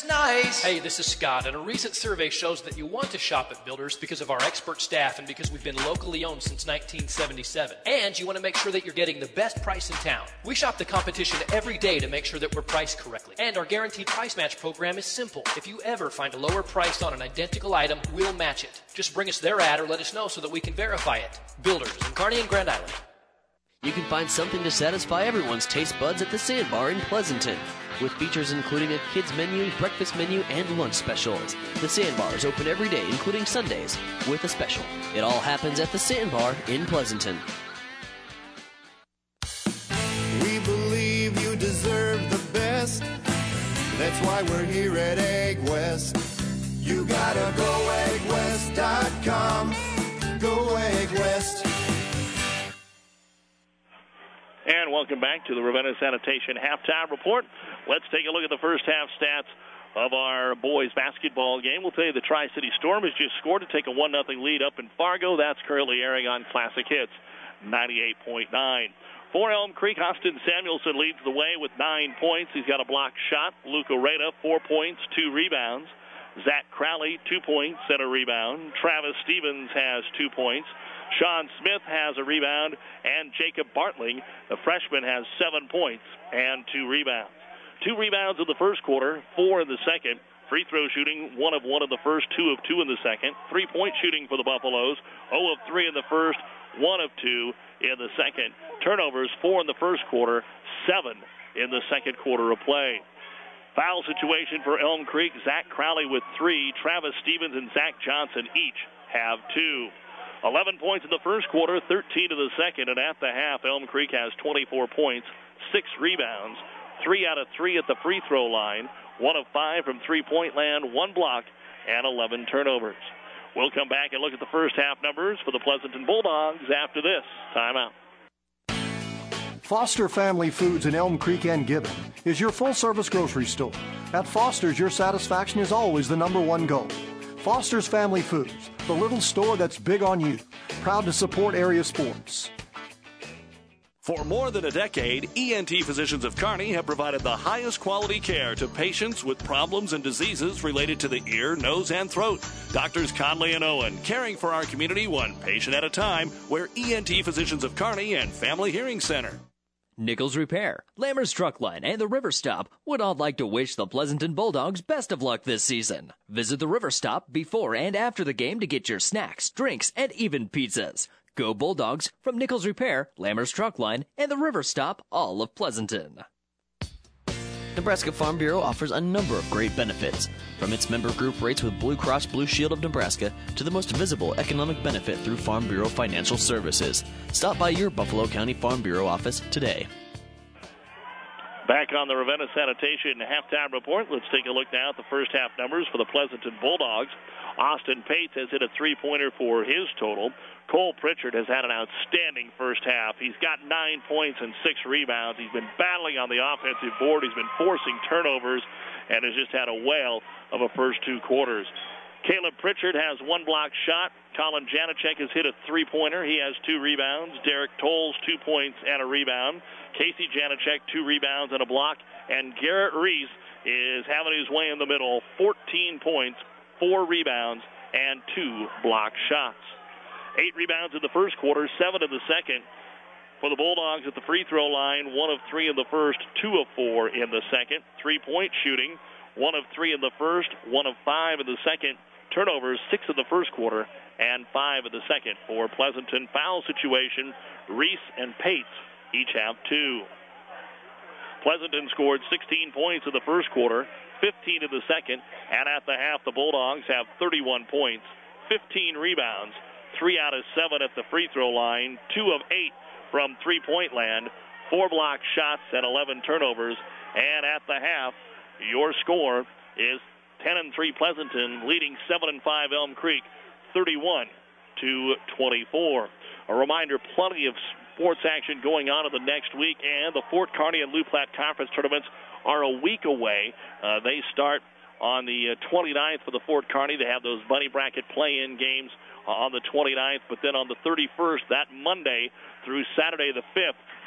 nice. Hey, this is Scott, and a recent survey shows that you want to shop at Builders because of our expert staff and because we've been locally owned since nineteen seventy-seven. And you want to make sure that you're getting the best price in town. We shop the competition every day to make sure that we're priced correctly. And our guaranteed price match program is simple. If you ever find a lower price on an identical item, we'll match it. Just bring us their ad or let us know so that we can verify it. Builders in Kearney and Grand Island. You can find something to satisfy everyone's taste buds at the Sandbar in Pleasanton. With features including a kids menu, breakfast menu, and lunch specials. The Sandbar is open every day, including Sundays, with a special. It all happens at the Sandbar in Pleasanton. We believe you deserve the best. That's why we're here at Egg West. You gotta go egg west dot com. Go Egg West. And welcome back to the Ravenna Sanitation Halftime Report. Let's take a look at the first half stats of our boys basketball game. We'll tell you the Tri-City Storm has just scored to take a one nothing lead up in Fargo. That's currently airing on Classic Hits ninety-eight point nine. For Elm Creek, Austin Samuelson leads the way with nine points. He's got a blocked shot. Luca Reda, four points, two rebounds. Zach Crowley, two points and a rebound. Travis Stevens has two points. Sean Smith has a rebound. And Jacob Bartling, the freshman, has seven points and two rebounds. Two rebounds in the first quarter, four in the second. Free throw shooting, one of one in the first, two of two in the second. Three-point shooting for the Buffaloes, zero of three in the first, one of two in the second. Turnovers, four in the first quarter, seven in the second quarter of play. Foul situation for Elm Creek. Zach Crowley with three. Travis Stevens and Zach Johnson each have two. eleven points in the first quarter, thirteen in the second, and at the half, Elm Creek has twenty-four points, six rebounds, three out of three at the free throw line, one of five from three-point land, one block, and eleven turnovers. We'll come back and look at the first half numbers for the Pleasanton Bulldogs after this timeout. Foster Family Foods in Elm Creek and Gibbon is your full-service grocery store. At Foster's, your satisfaction is always the number one goal. Foster's Family Foods, the little store that's big on you. Proud to support area sports. For more than a decade, E N T Physicians of Kearney have provided the highest quality care to patients with problems and diseases related to the ear, nose, and throat. Doctors Conley and Owen, caring for our community one patient at a time. We're E N T Physicians of Kearney and Family Hearing Center. Nichols Repair, Lammers Truck Line, and the River Stop would all like to wish the Pleasanton Bulldogs best of luck this season. Visit the River Stop before and after the game to get your snacks, drinks, and even pizzas. Go Bulldogs from Nichols Repair, Lammers Truck Line, and the River Stop, all of Pleasanton. Nebraska Farm Bureau offers a number of great benefits, from its member group rates with Blue Cross Blue Shield of Nebraska to the most visible economic benefit through Farm Bureau Financial Services. Stop by your Buffalo County Farm Bureau office today. Back on the Ravenna Sanitation halftime report, let's take a look now at the first half numbers for the Pleasanton Bulldogs. Austin Pates has hit a three-pointer for his total. Cole Pritchard has had an outstanding first half. He's got nine points and six rebounds. He's been battling on the offensive board. He's been forcing turnovers and has just had a whale of a first two quarters. Caleb Pritchard has one blocked shot. Colin Janacek has hit a three-pointer. He has two rebounds. Derek Tolles, two points and a rebound. Casey Janacek, two rebounds and a block. And Garrett Reese is having his way in the middle, fourteen points, four rebounds, and two blocked shots. Eight rebounds in the first quarter, seven in the second. For the Bulldogs at the free throw line, one of three in the first, two of four in the second. Three-point shooting, one of three in the first, one of five in the second. Turnovers, six in the first quarter, and five in the second. For Pleasanton, foul situation, Reese and Pates each have two. Pleasanton scored sixteen points in the first quarter, fifteen in the second, and at the half, the Bulldogs have thirty-one points, fifteen rebounds, three out of seven at the free throw line, two of eight from three-point land, four blocked shots, and eleven turnovers. And at the half, your score is ten and three Pleasanton, leading seven and five Elm Creek, thirty-one to twenty-four. A reminder, plenty of sports action going on in the next week, and the Fort Kearney and Loup Platte Conference tournaments are a week away. Uh, they start on the uh, twenty-ninth for the Fort Kearney. They have those bunny bracket play-in games uh, on the twenty-ninth, but then on the thirty-first, that Monday through Saturday the fifth,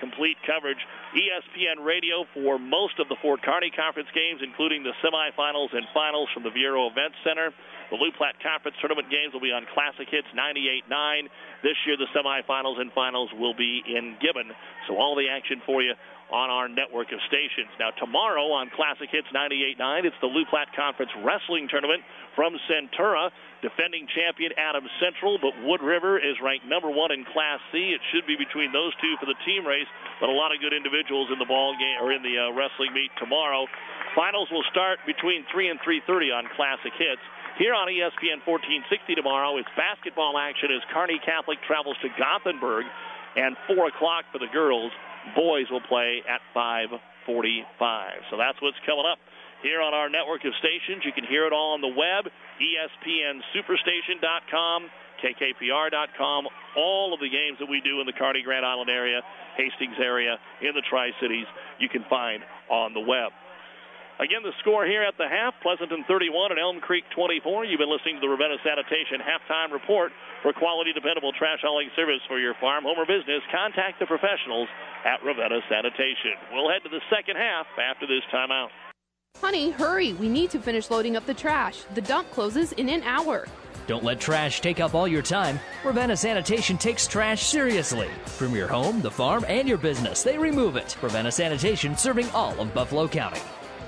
complete coverage. E S P N Radio for most of the Fort Kearney Conference games, including the semifinals and finals from the Viero Event Center. The Loup Platte Conference Tournament games will be on Classic Hits ninety-eight point nine. This year, the semifinals and finals will be in Gibbon. So all the action for you on our network of stations. Now, tomorrow on Classic Hits ninety-eight point nine, it's the Loup Platte Conference Wrestling Tournament from Centura. Defending champion Adams Central, but Wood River is ranked number one in Class C. It should be between those two for the team race, but a lot of good individuals in the ball game or in the uh, wrestling meet tomorrow. Finals will start between three and three thirty on Classic Hits. Here on E S P N fourteen sixty tomorrow, it's basketball action as Kearney Catholic travels to Gothenburg, and four o'clock for the girls. Boys will play at five forty-five. So that's what's coming up here on our network of stations. You can hear it all on the web, E S P N superstation dot com, K K P R dot com, all of the games that we do in the Kearney Grand Island area, Hastings area, in the Tri-Cities, you can find on the web. Again, the score here at the half, Pleasanton thirty-one and Elm Creek twenty-four. You've been listening to the Ravenna Sanitation Halftime Report. For quality, dependable trash hauling service for your farm, home, or business, contact the professionals at Ravenna Sanitation. We'll head to the second half after this timeout. Honey, hurry. We need to finish loading up the trash. The dump closes in an hour. Don't let trash take up all your time. Ravenna Sanitation takes trash seriously. From your home, the farm, and your business, they remove it. Ravenna Sanitation, serving all of Buffalo County.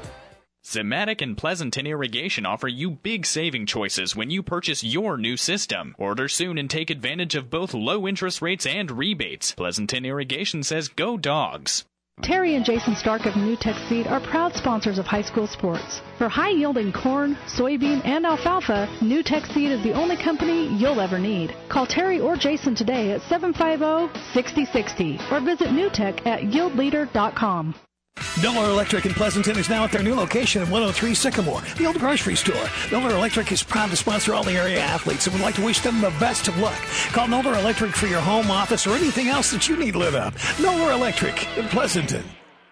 Zimmatic and Pleasanton Irrigation offer you big saving choices when you purchase your new system. Order soon and take advantage of both low interest rates and rebates. Pleasanton Irrigation says go Dogs. Terry and Jason Stark of NewTek Seed are proud sponsors of high school sports. For high-yielding corn, soybean, and alfalfa, NewTek Seed is the only company you'll ever need. Call Terry or Jason today at seven five zero, six zero six zero or visit newtek at yield leader dot com. Miller Electric in Pleasanton is now at their new location at one oh three Sycamore, the old grocery store. Miller Electric is proud to sponsor all the area athletes and would like to wish them the best of luck. Call Miller Electric for your home, office, or anything else that you need lit up. Miller Electric in Pleasanton.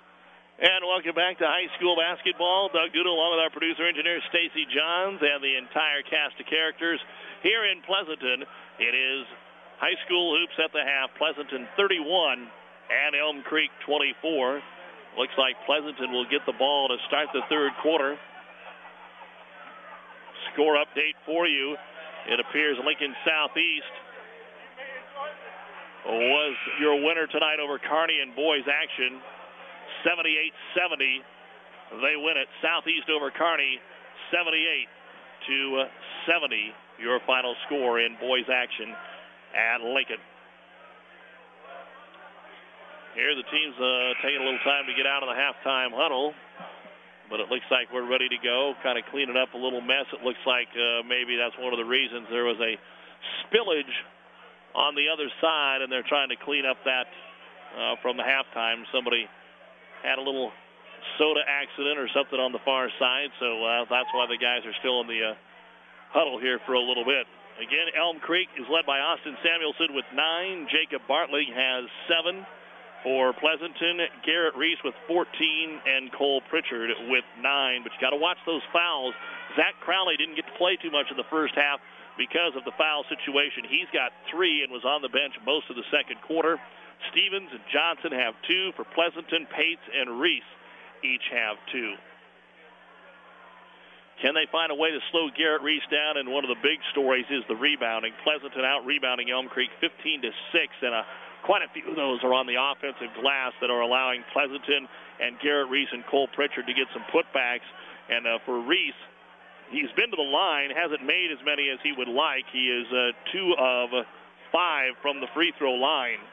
And welcome back to high school basketball. Doug Duda along with our producer-engineer Stacy Johns and the entire cast of characters here in Pleasanton. It is high school hoops at the half. Pleasanton thirty-one and Elm Creek twenty-four. Looks like Pleasanton will get the ball to start the third quarter. Score update for you. It appears Lincoln Southeast was your winner tonight over Kearney in boys action. seventy-eight seventy. They win it. Southeast over Kearney, seventy-eight to seventy. Your final score in boys action at Lincoln. Here the team's uh, taking a little time to get out of the halftime huddle, but it looks like we're ready to go. Kind of cleaning up a little mess. It looks like uh, maybe that's one of the reasons there was a spillage on the other side, and they're trying to clean up that uh, from the halftime. Somebody had a little soda accident or something on the far side, so uh, that's why the guys are still in the uh, huddle here for a little bit. Again, Elm Creek is led by Austin Samuelson with nine. Jacob Bartling has seven. For Pleasanton, Garrett Reese with fourteen and Cole Pritchard with nine. But you got to watch those fouls. Zach Crowley didn't get to play too much in the first half because of the foul situation. He's got three and was on the bench most of the second quarter. Stevens and Johnson have two. For Pleasanton, Pates and Reese each have two. Can they find a way to slow Garrett Reese down? And one of the big stories is the rebounding. Pleasanton out rebounding Elm Creek fifteen to six, and a quite a few of those are on the offensive glass that are allowing Pleasanton and Garrett Reese and Cole Pritchard to get some putbacks. And uh, for Reese, he's been to the line, hasn't made as many as he would like. He is uh, two of five from the free throw line.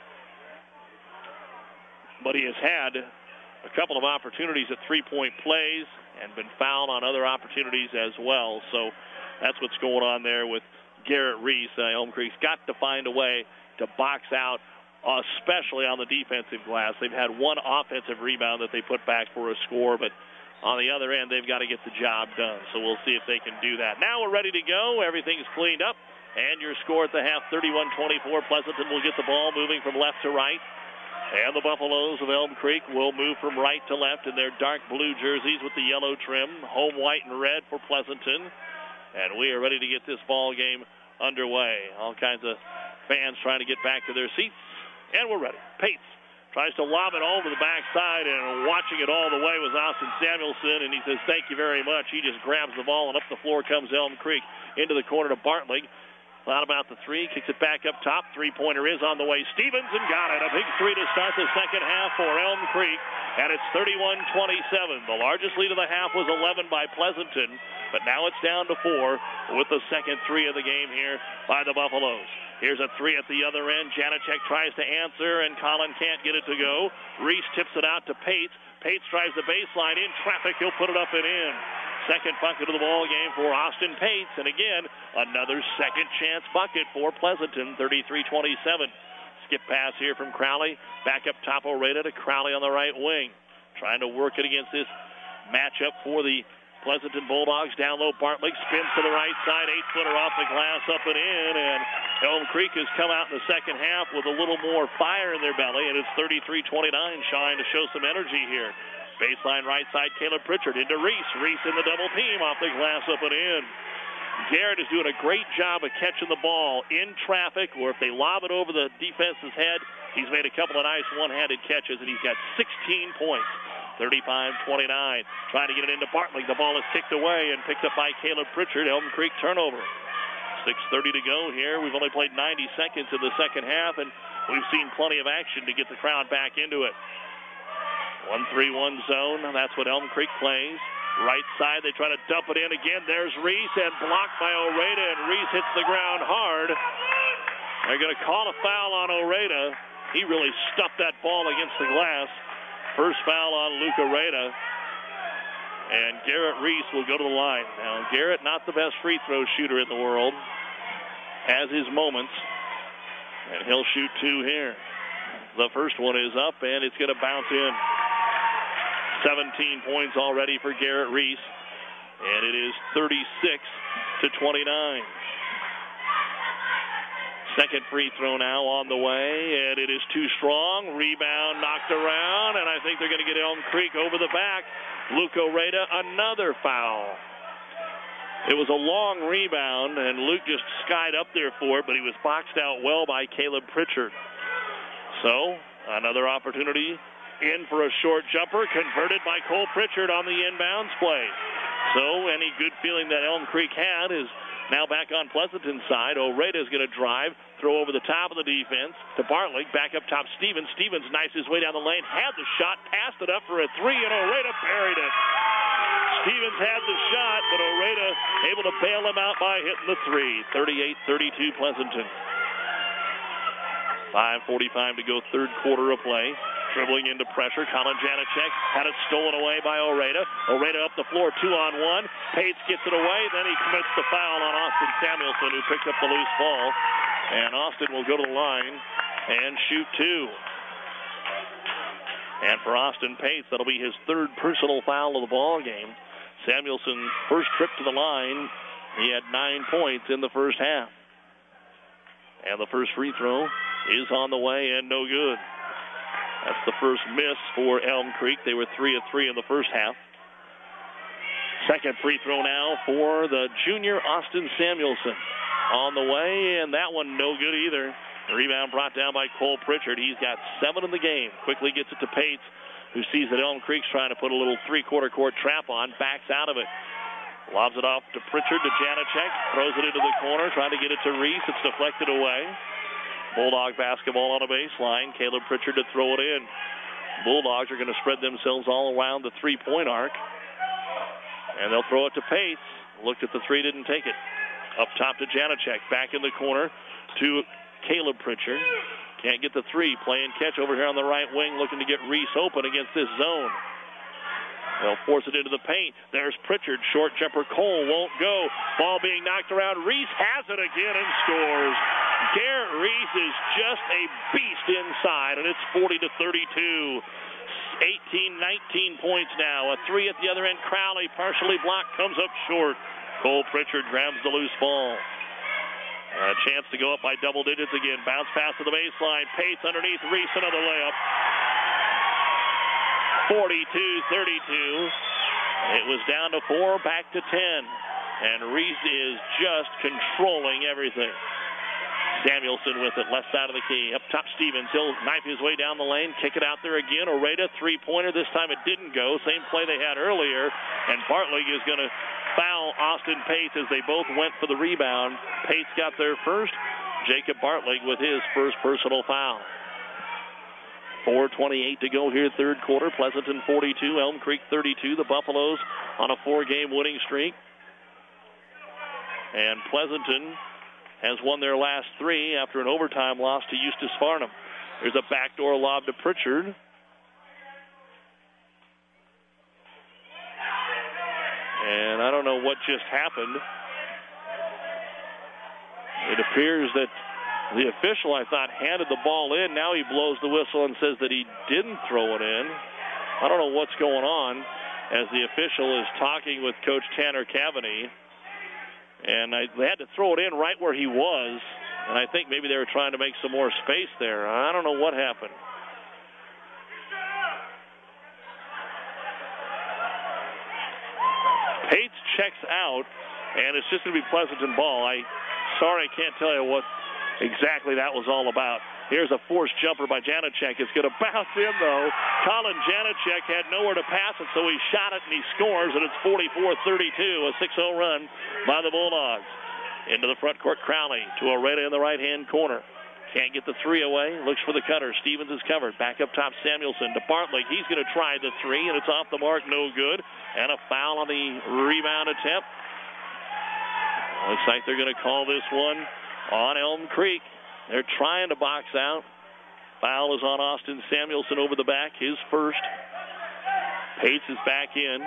But he has had a couple of opportunities at three-point plays and been fouled on other opportunities as well. So that's what's going on there with Garrett Reese. Uh, Elm Creek's got to find a way to box out, especially on the defensive glass. They've had one offensive rebound that they put back for a score, but on the other end, they've got to get the job done. So we'll see if they can do that. Now we're ready to go. Everything's cleaned up. And your score at the half, thirty-one twenty-four. Pleasanton will get the ball moving from left to right. And the Buffaloes of Elm Creek will move from right to left in their dark blue jerseys with the yellow trim. Home white and red for Pleasanton. And we are ready to get this ball game underway. All kinds of fans trying to get back to their seats. And we're ready. Pates Tries to lob it over the backside, and watching it all the way was Austin Samuelson, and he says, thank you very much. He just grabs the ball, and up the floor comes Elm Creek into the corner to Bartling. Thought about the three, kicks it back up top. Three-pointer is on the way. Stevens, and got it. A big three to start the second half for Elm Creek, and it's thirty-one twenty-seven. The largest lead of the half was eleven by Pleasanton, but now it's down to four with the second three of the game here by the Buffaloes. Here's a three at the other end. Janacek tries to answer, and Collin can't get it to go. Reese tips it out to Pates. Pates tries the baseline. In traffic, he'll put it up and in. Second bucket of the ball game for Austin Pates, and again, another second chance bucket for Pleasanton, thirty-three twenty-seven. Skip pass here from Crowley. Back up top, Oreda to Crowley on the right wing. Trying to work it against this matchup for the Pleasanton Bulldogs. Down low, Bartling spins to the right side. Eight-footer off the glass, up and in, and Elm Creek has come out in the second half with a little more fire in their belly, and it's thirty-three twenty-nine, trying to show some energy here. Baseline right side, Caleb Pritchard into Reese. Reese in the double team, off the glass, up and in. Garrett is doing a great job of catching the ball in traffic, or if they lob it over the defense's head, he's made a couple of nice one-handed catches, and he's got sixteen points. thirty-five twenty-nine. Trying to get it into Bartling. The ball is kicked away and picked up by Caleb Pritchard. Elm Creek turnover. six thirty to go here. We've only played ninety seconds in the second half, and we've seen plenty of action to get the crowd back into it. one three one zone. That's what Elm Creek plays. Right side, they try to dump it in again. There's Reese, and blocked by Oreda, and Reese hits the ground hard. They're going to call a foul on Oreda. He really stuffed that ball against the glass. First foul on Luke Oreda. And Garrett Reese will go to the line. Now, Garrett, not the best free throw shooter in the world, has his moments, and he'll shoot two here. The first one is up, and it's going to bounce in. seventeen points already for Garrett Reese, and it is thirty-six to twenty-nine. Second free throw now on the way, and it is too strong. Rebound knocked around, and I think they're going to get Elm Creek over the back. Luke Oreda, another foul. It was a long rebound, and Luke just skied up there for it, but he was boxed out well by Caleb Pritchard. So, another opportunity in for a short jumper, converted by Cole Pritchard on the inbounds play. So, any good feeling that Elm Creek had is now back on Pleasanton's side. Oreda is going to drive, throw over the top of the defense to Bartling. Back up top, Stevens. Stevens knifes his way down the lane, had the shot, passed it up for a three, and Oreda buried it. Stevens had the shot, but Oreda able to bail him out by hitting the three. thirty-eight thirty-two Pleasanton. five forty-five to go, third quarter of play. Dribbling into pressure, Colin Janacek had it stolen away by Oreda. Oreda up the floor, two on one. Pates gets it away, then he commits the foul on Austin Samuelson, who picked up the loose ball. And Austin will go to the line and shoot two. And for Austin Pates, that'll be his third personal foul of the ball game. Samuelson's first trip to the line, he had nine points in the first half. And the first free throw is on the way and no good. That's the first miss for Elm Creek. They were three of three in the first half. Second free throw now for the junior Austin Samuelson. On the way, and that one no good either. The rebound brought down by Cole Pritchard. He's got seven in the game. Quickly gets it to Pates, who sees that Elm Creek's trying to put a little three-quarter court trap on. Backs out of it. Lobs it off to Pritchard, to Janacek. Throws it into the corner, trying to get it to Reese. It's deflected away. Bulldog basketball on a baseline. Caleb Pritchard to throw it in. Bulldogs are going to spread themselves all around the three-point arc. And they'll throw it to Pates. Looked at the three, didn't take it. Up top to Janacek. Back in the corner to Caleb Pritchard. Can't get the three. Playing catch over here on the right wing, looking to get Reese open against this zone. They'll force it into the paint. There's Pritchard. Short jumper. Cole won't go. Ball being knocked around. Reese has it again and scores. Garrett Reese is just a beast inside, and it's forty to thirty-two. eighteen nineteen points now. A three at the other end. Crowley, partially blocked, comes up short. Cole Pritchard grabs the loose ball. And a chance to go up by double digits again. Bounce pass to the baseline. Pates underneath. Reese, another layup. forty-two thirty-two. It was down to four, back to ten. And Reese is just controlling everything. Samuelson with it, left side of the key. Up top, Stevens. He'll knife his way down the lane, kick it out there again. Oreda, three-pointer. This time it didn't go. Same play they had earlier. And Bartlett is going to foul Austin Pates as they both went for the rebound. Pates got there first. Jacob Bartlett with his first personal foul. four twenty-eight to go here, third quarter. Pleasanton forty-two, Elm Creek thirty-two. The Buffaloes on a four-game winning streak. And Pleasanton has won their last three after an overtime loss to Eustis Farnham. There's a backdoor lob to Pritchard. And I don't know what just happened. It appears that the official, I thought, handed the ball in. Now he blows the whistle and says that he didn't throw it in. I don't know what's going on as the official is talking with Coach Tanner Cavaney. And I, they had to throw it in right where he was. And I think maybe they were trying to make some more space there. I don't know what happened. Pates checks out, and it's just going to be Pleasanton ball. I sorry I can't tell you what exactly that was all about. Here's a forced jumper by Janacek. It's going to bounce in, though. Colin Janacek had nowhere to pass it, so he shot it, and he scores, and it's forty-four thirty-two, a six oh run by the Bulldogs. Into the front court, Crowley to Oreda in the right-hand corner. Can't get the three away. Looks for the cutter. Stevens is covered. Back up top, Samuelson to Bartlett. He's going to try the three, and it's off the mark. No good. And a foul on the rebound attempt. Looks like they're going to call this one on Elm Creek. They're trying to box out. Foul is on Austin Samuelson over the back, his first. Pates is back in.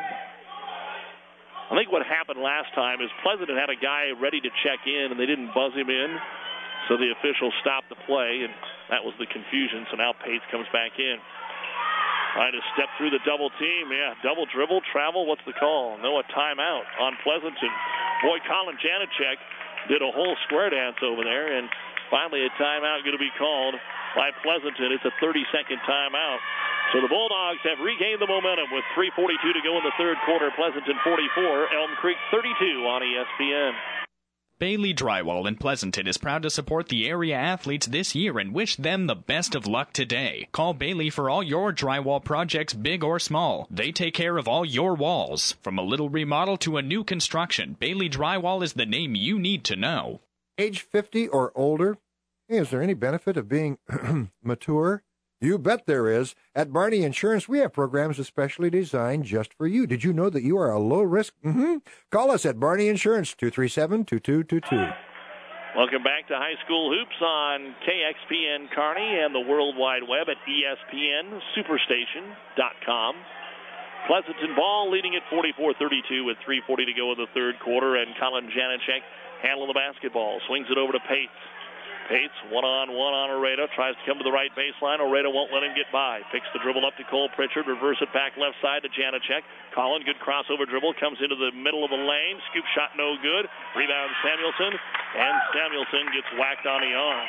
I think what happened last time is Pleasanton had a guy ready to check in, and they didn't buzz him in. So the official stopped the play, and that was the confusion. So now Pates comes back in. Trying to step through the double team. Yeah, double dribble, travel. What's the call? No, a timeout on Pleasanton. Boy, Colin Janacek did a whole square dance over there, and finally a timeout going to be called by Pleasanton. It's a thirty-second timeout. So the Bulldogs have regained the momentum with three forty-two to go in the third quarter. Pleasanton forty-four, Elm Creek thirty-two on E S P N. Bailey Drywall in Pleasanton is proud to support the area athletes this year and wish them the best of luck today. Call Bailey for all your drywall projects, big or small. They take care of all your walls. From a little remodel to a new construction, Bailey Drywall is the name you need to know. Age fifty or older? Hey, is there any benefit of being mature? You bet there is. At Barney Insurance, we have programs especially designed just for you. Did you know that you are a low risk? Mm-hmm. Call us at Barney Insurance, two three seven, two two two two. Welcome back to High School Hoops on K X P N Kearney and the World Wide Web at E S P N Superstation dot com. Pleasanton ball leading at forty-four thirty-two with three forty to go in the third quarter, and Colin Janacek handling the basketball. Swings it over to Pates. Pates, one-on-one on Oreda, tries to come to the right baseline. Oreda won't let him get by. Picks the dribble up to Cole Pritchard, reverse it back left side to Janacek. Colin, good crossover dribble, comes into the middle of the lane. Scoop shot no good. Rebound Samuelson, and Samuelson gets whacked on the arm.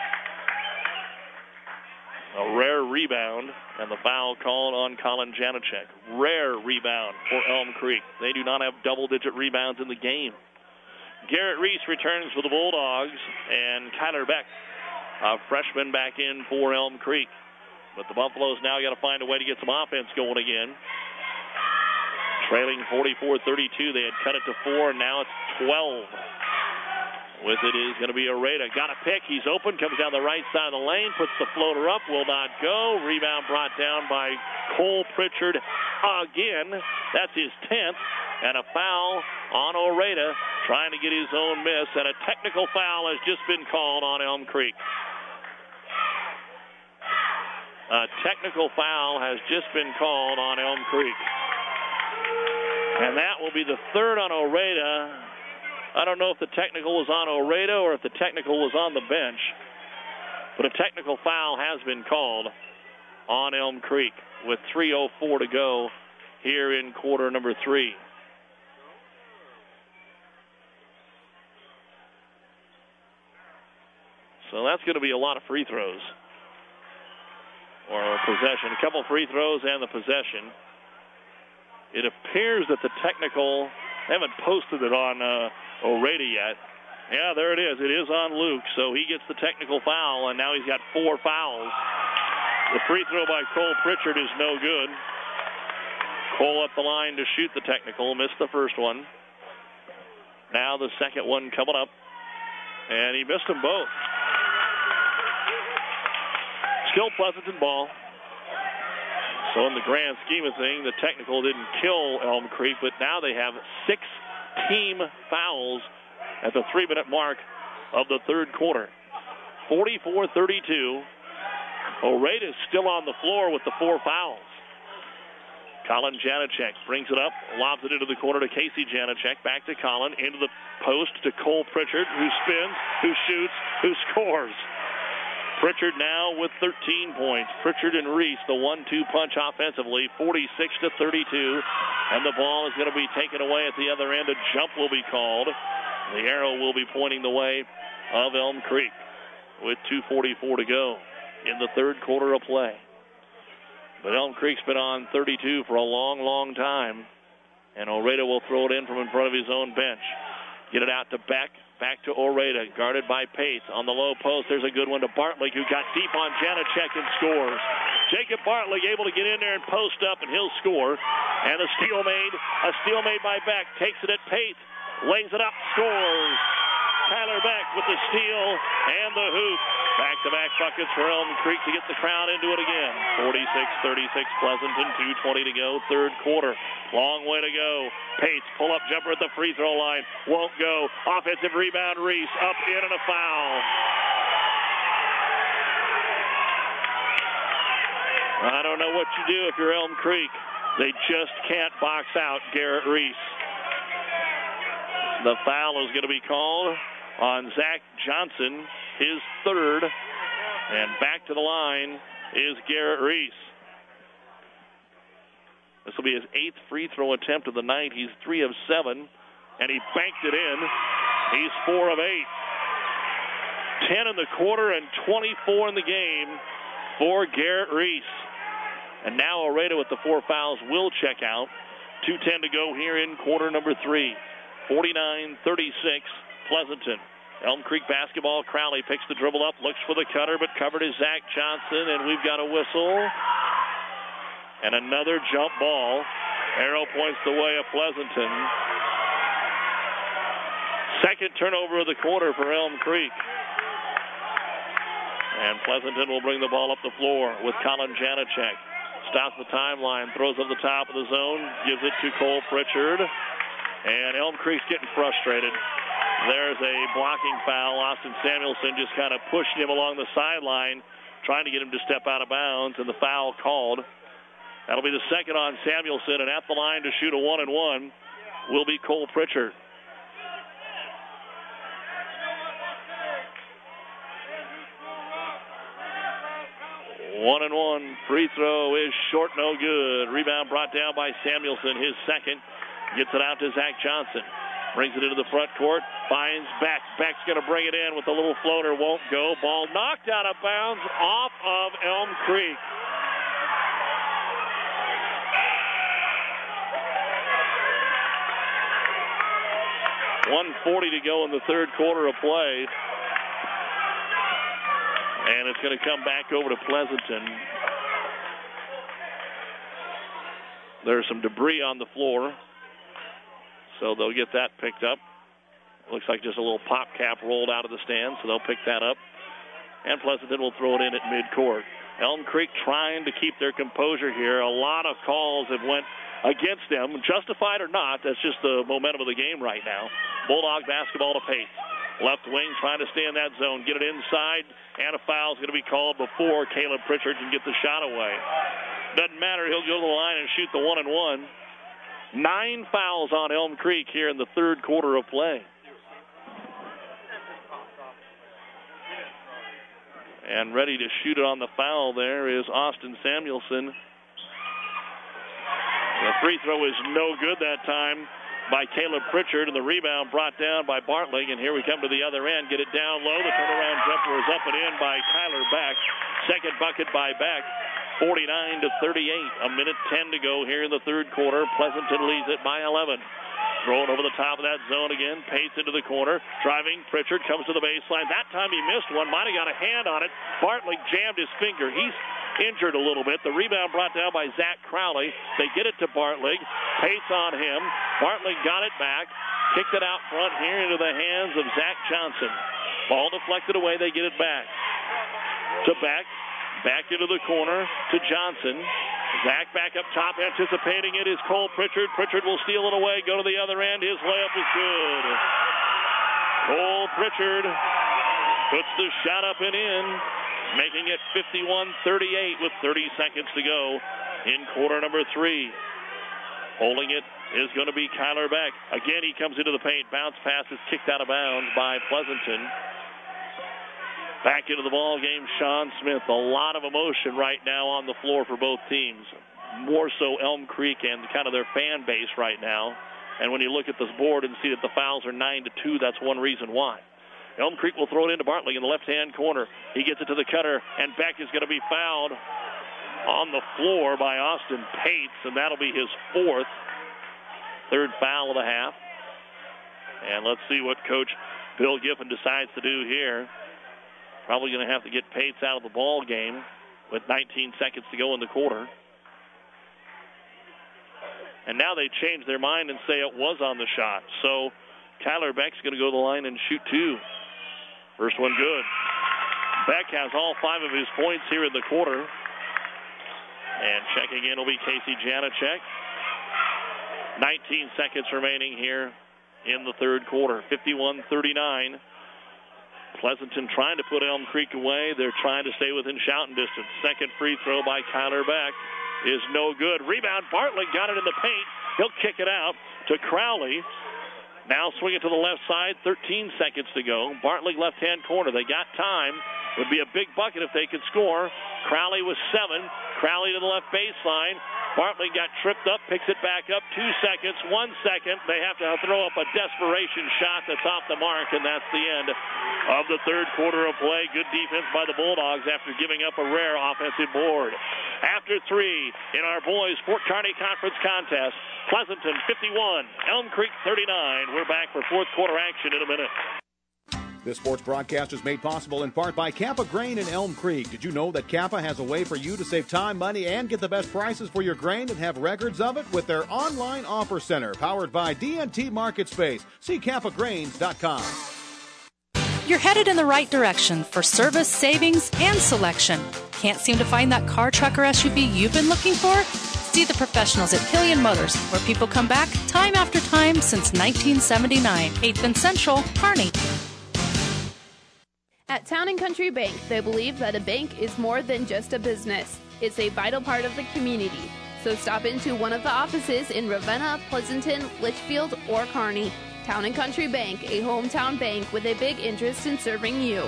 A rare rebound, and the foul called on Colin Janacek. Rare rebound for Elm Creek. They do not have double-digit rebounds in the game. Garrett Reese returns for the Bulldogs, and Kyler Beck, a freshman, back in for Elm Creek. But the Buffaloes now got to find a way to get some offense going again. Trailing forty-four thirty-two. They had cut it to four, and now it's twelve. With it is going to be Oreda. Got a pick. He's open. Comes down the right side of the lane. Puts the floater up. Will not go. Rebound brought down by Cole Pritchard again. That's his tenth. And a foul on Oreda, trying to get his own miss. And a technical foul has just been called on Elm Creek. A technical foul has just been called on Elm Creek. And that will be the third on Oreda. I don't know if the technical was on Oreda or if the technical was on the bench. But a technical foul has been called on Elm Creek with three oh four to go here in quarter number three. So that's going to be a lot of free throws. Or possession. A couple free throws and the possession. It appears that the technical, they haven't posted it on uh, Oreda yet. Yeah, there it is. It is on Luke, so he gets the technical foul, and now he's got four fouls. The free throw by Cole Pritchard is no good. Cole up the line to shoot the technical, missed the first one. Now the second one coming up, and he missed them both. Still Pleasanton ball. So in the grand scheme of things, the technical didn't kill Elm Creek, but now they have six team fouls at the three-minute mark of the third quarter. forty-four thirty-two. Oreda's still on the floor with the four fouls. Colin Janacek brings it up, lobs it into the corner to Casey Janacek. Back to Colin, into the post to Cole Pritchard, who spins, who shoots, who scores. Pritchard now with thirteen points. Pritchard and Reese, the one two punch offensively, forty-six to thirty-two. And the ball is going to be taken away at the other end. A jump will be called. The arrow will be pointing the way of Elm Creek with two forty-four to go in the third quarter of play. But Elm Creek's been on thirty-two for a long, long time. And Oreda will throw it in from in front of his own bench. Get it out to Beck. Back to Oreda, guarded by Pace. On the low post, there's a good one to Bartlick, who got deep on Janacek and scores. Jacob Bartlick able to get in there and post up, and he'll score. And a steal made, a steal made by Beck. Takes it at Pace, lays it up, scores. Tyler Beck with the steal and the hoop. Back-to-back buckets for Elm Creek to get the crowd into it again. forty-six thirty-six Pleasanton, two twenty to go, third quarter. Long way to go. Pace, pull-up jumper at the free throw line. Won't go. Offensive rebound, Reese. Up, in, and a foul. I don't know what you do if you're Elm Creek. They just can't box out Garrett Reese. The foul is going to be called on Zach Johnson, his third. And back to the line is Garrett Reese. This will be his eighth free throw attempt of the night. He's three of seven, and he banked it in. He's four of eight. ten in the quarter and twenty-four in the game for Garrett Reese. And now Oreda with the four fouls will check out. two ten to go here in quarter number three. forty-nine thirty-six Pleasanton. Elm Creek basketball. Crowley picks the dribble up, looks for the cutter, but covered is Zach Johnson, and we've got a whistle. And another jump ball. Arrow points the way of Pleasanton. Second turnover of the quarter for Elm Creek. And Pleasanton will bring the ball up the floor with Colin Janacek. Stops the timeline, throws up the top of the zone, gives it to Cole Pritchard. And Elm Creek's getting frustrated. There's a blocking foul. Austin Samuelson just kind of pushed him along the sideline, trying to get him to step out of bounds, and the foul called. That'll be the second on Samuelson, and at the line to shoot a one and one will be Cole Pritchard. One and one. Free throw is short, no good. Rebound brought down by Samuelson, his second. Gets it out to Zach Johnson. Brings it into the front court. Finds Beck. Beck's going to bring it in with a little floater. Won't go. Ball knocked out of bounds off of Elm Creek. one forty to go in the third quarter of play. And it's going to come back over to Pleasanton. There's some debris on the floor, so they'll get that picked up. Looks like just a little pop cap rolled out of the stand, so they'll pick that up. And Pleasanton will throw it in at midcourt. Elm Creek trying to keep their composure here. A lot of calls have went against them, justified or not. That's just the momentum of the game right now. Bulldog basketball to Pace. Left wing trying to stay in that zone. Get it inside, and a foul is going to be called before Caleb Pritchard can get the shot away. Doesn't matter. He'll go to the line and shoot the one and one. Nine fouls on Elm Creek here in the third quarter of play. And ready to shoot it on the foul there is Austin Samuelson. The free throw is no good that time by Caleb Pritchard, and the rebound brought down by Bartling. And here we come to the other end. Get it down low. The turnaround jumper is up and in by Tyler Beck. Second bucket by Beck. forty-nine to thirty-eight. A minute ten to go here in the third quarter. Pleasanton leads it by eleven. Thrown over the top of that zone again. Pace into the corner. Driving. Pritchard comes to the baseline. That time he missed one. Might have got a hand on it. Bartlett jammed his finger. He's injured a little bit. The rebound brought down by Zach Crowley. They get it to Bartlett. Pace on him. Bartlett got it back. Kicked it out front here into the hands of Zach Johnson. Ball deflected away. They get it back. To Beck. Back into the corner to Johnson. Zach back up top, anticipating it is Cole Pritchard. Pritchard will steal it away, go to the other end. His layup is good. Cole Pritchard puts the shot up and in, making it fifty-one thirty-eight with thirty seconds to go in quarter number three. Holding it is going to be Kyler Beck. Again, he comes into the paint. Bounce pass is kicked out of bounds by Pleasanton. Back into the ball game, Sean Smith. A lot of emotion right now on the floor for both teams. More so Elm Creek and kind of their fan base right now. And when you look at this board and see that the fouls are nine to two, that's one reason why. Elm Creek will throw it into Bartlett in the left-hand corner. He gets it to the cutter, and Beck is going to be fouled on the floor by Austin Pates, and that'll be his fourth. Third foul of the half. And let's see what Coach Bill Giffen decides to do here. Probably going to have to get Pates out of the ball game with nineteen seconds to go in the quarter. And now they change their mind and say it was on the shot. So Kyler Beck's going to go to the line and shoot two. First one good. Beck has all five of his points here in the quarter. And checking in will be Casey Janacek. nineteen seconds remaining here in the third quarter. fifty-one thirty-nine. Pleasanton trying to put Elm Creek away. They're trying to stay within shouting distance. Second free throw by Kyler Beck is no good. Rebound, Bartlett got it in the paint. He'll kick it out to Crowley. Now swing it to the left side. thirteen seconds to go. Bartlett left-hand corner. They got time. Would be a big bucket if they could score. Crowley with seven. Crowley to the left baseline. Bartlett got tripped up, picks it back up. Two seconds, one second. They have to throw up a desperation shot that's off the mark, and that's the end of the third quarter of play. Good defense by the Bulldogs after giving up a rare offensive board. After three in our boys Fort Kearney Conference contest, Pleasanton fifty-one, Elm Creek thirty-nine. We're back for fourth quarter action in a minute. This sports broadcast is made possible in part by Kappa Grain in Elm Creek. Did you know that Kappa has a way for you to save time, money, and get the best prices for your grain and have records of it with their online offer center powered by D and T Market Space? See kappa grains dot com. You're headed in the right direction for service, savings, and selection. Can't seem to find that car, truck, or S U V you've been looking for? See the professionals at Killian Motors, where people come back time after time since nineteen seventy-nine. eighth and Central, Kearney. At Town and Country Bank, they believe that a bank is more than just a business. It's a vital part of the community. So stop into one of the offices in Ravenna, Pleasanton, Litchfield, or Kearney. Town and Country Bank, a hometown bank with a big interest in serving you.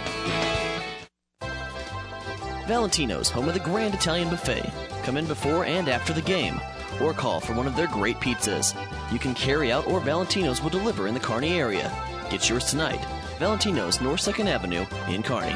Valentino's, home of the Grand Italian Buffet. Come in before and after the game, or call for one of their great pizzas. You can carry out, or Valentino's will deliver in the Kearney area. Get yours tonight. Valentino's, North second Avenue in Kearney.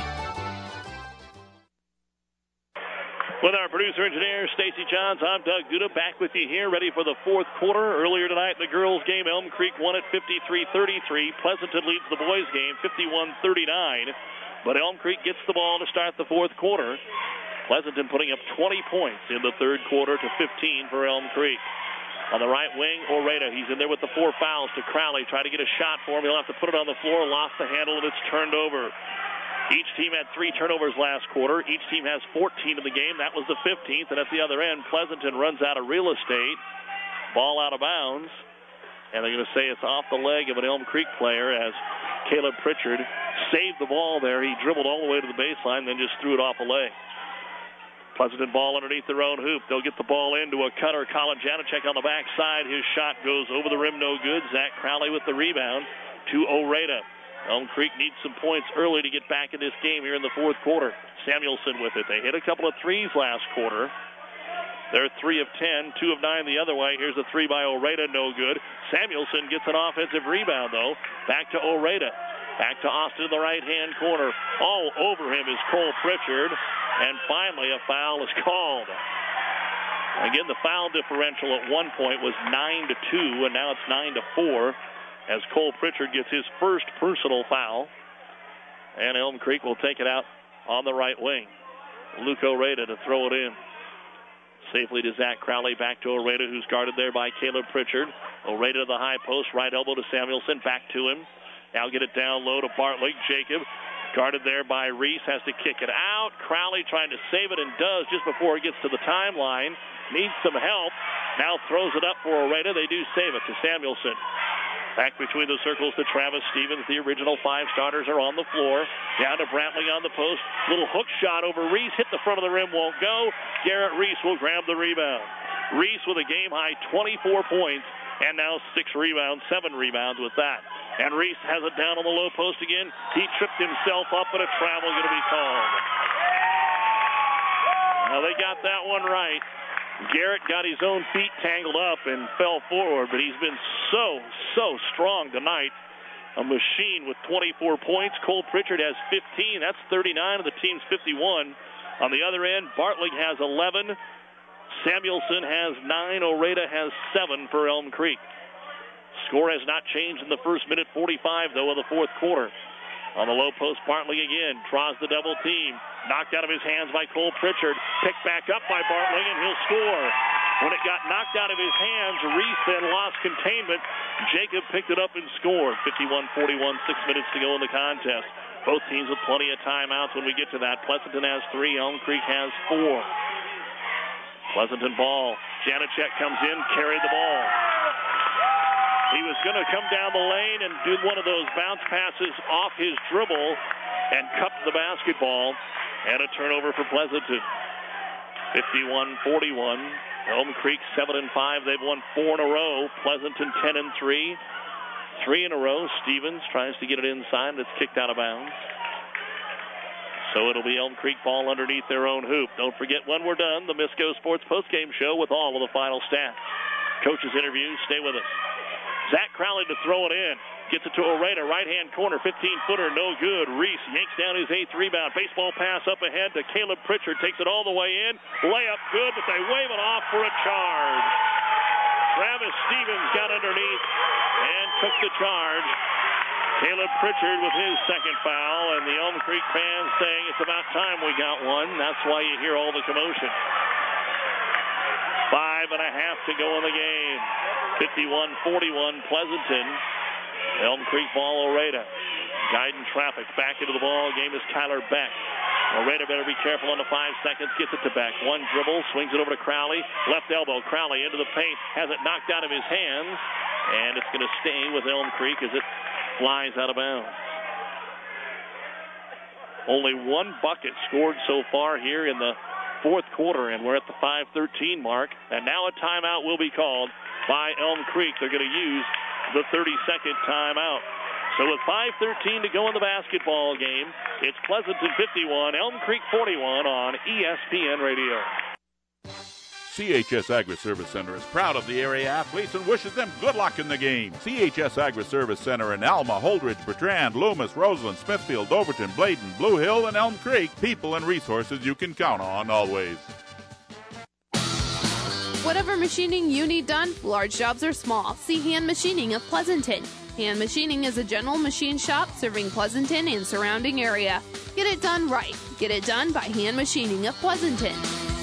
With our producer-engineer, Stacy Johns, I'm Doug Duda, back with you here, ready for the fourth quarter. Earlier tonight in the girls' game, Elm Creek won at fifty-three thirty-three. Pleasanton leads the boys' game fifty-one thirty-nine. But Elm Creek gets the ball to start the fourth quarter. Pleasanton putting up twenty points in the third quarter to fifteen for Elm Creek. On the right wing, Oreda. He's in there with the four fouls to Crowley. Try to get a shot for him. He'll have to put it on the floor. Lost the handle, and it's turned over. Each team had three turnovers last quarter. Each team has fourteen in the game. That was the fifteenth. And at the other end, Pleasanton runs out of real estate. Ball out of bounds. And they're going to say it's off the leg of an Elm Creek player as Caleb Pritchard saved the ball there. He dribbled all the way to the baseline, then just threw it off a leg. Pleasanton ball underneath their own hoop. They'll get the ball into a cutter. Colin Janacek on the backside. His shot goes over the rim, no good. Zach Crowley with the rebound to Oreda. Elm Creek needs some points early to get back in this game here in the fourth quarter. Samuelson with it. They hit a couple of threes last quarter. They're three of ten, two of nine the other way. Here's a three by Oreda, no good. Samuelson gets an offensive rebound, though. Back to Oreda. Back to Austin in the right-hand corner. All over him is Cole Pritchard. And finally, a foul is called. Again, the foul differential at one point was nine to two, and now it's nine to four as Cole Pritchard gets his first personal foul. And Elm Creek will take it out on the right wing. Luke Oreda to throw it in. Safely to Zach Crowley, back to Oreda, who's guarded there by Caleb Pritchard. Oreda to the high post, right elbow to Samuelson, back to him. Now get it down low to Bartlett. Jacob, guarded there by Reese, has to kick it out. Crowley trying to save it and does just before it gets to the timeline. Needs some help. Now throws it up for Oreda. They do save it to Samuelson. Back between the circles to Travis Stevens. The original five starters are on the floor. Down to Brantley on the post. Little hook shot over Reese. Hit the front of the rim. Won't go. Garrett Reese will grab the rebound. Reese with a game-high twenty-four points. And now six rebounds. Seven rebounds with that. And Reese has it down on the low post again. He tripped himself up, but a travel going to be called. Now they got that one right. Garrett got his own feet tangled up and fell forward, but he's been so, so strong tonight. A machine with twenty-four points. Cole Pritchard has fifteen. That's thirty-nine of the team's fifty-one. On the other end, Bartlett has eleven. Samuelson has nine. Oreda has seven for Elm Creek. Score has not changed in the first minute forty-five, though, of the fourth quarter. On the low post, Bartley again draws the double team. Knocked out of his hands by Cole Pritchard. Picked back up by Bartley, and he'll score. When it got knocked out of his hands, Reese then lost containment. Jacob picked it up and scored. fifty-one forty-one, six minutes to go in the contest. Both teams with plenty of timeouts when we get to that. Pleasanton has three. Elm Creek has four. Pleasanton ball. Janacek comes in, carried the ball. He was going to come down the lane and do one of those bounce passes off his dribble and cup the basketball. And a turnover for Pleasanton. fifty-one forty-one. Elm Creek seven and five. They've won four in a row. Pleasanton ten and three. Three in a row. Stevens tries to get it inside. It's kicked out of bounds. So it'll be Elm Creek ball underneath their own hoop. Don't forget, when we're done, the Misco Sports postgame show with all of the final stats. Coach's interview. Stay with us. Zach Crowley to throw it in. Gets it to Oreda, right-hand corner, fifteen-footer, no good. Reese yanks down his eighth rebound. Baseball pass up ahead to Caleb Pritchard. Takes it all the way in. Layup good, but they wave it off for a charge. Travis Stevens got underneath and took the charge. Caleb Pritchard with his second foul, and the Elm Creek fans saying it's about time we got one. That's why you hear all the commotion. Five and a half to go in the game. fifty-one forty-one Pleasanton. Elm Creek ball, Oreda. Guiding traffic. Back into the ball game is Kyler Beck. Oreda better be careful on the five seconds. Gets it to Beck. One dribble. Swings it over to Crowley. Left elbow. Crowley into the paint. Has it knocked out of his hands. And it's going to stay with Elm Creek as it flies out of bounds. Only one bucket scored so far here in the fourth quarter, and we're at the five thirteen mark. And now a timeout will be called by Elm Creek. They're going to use the thirty-second timeout. So with five thirteen to go in the basketball game, it's Pleasanton fifty-one, Elm Creek forty-one on E S P N Radio. C H S Agri-Service Center is proud of the area athletes and wishes them good luck in the game. C H S Agri-Service Center in Alma, Holdridge, Bertrand, Loomis, Roseland, Smithfield, Overton, Bladen, Blue Hill, and Elm Creek. People and resources you can count on always. Whatever machining you need done, large jobs or small, see Hand Machining of Pleasanton. Hand Machining is a general machine shop serving Pleasanton and surrounding area. Get it done right. Get it done by Hand Machining of Pleasanton.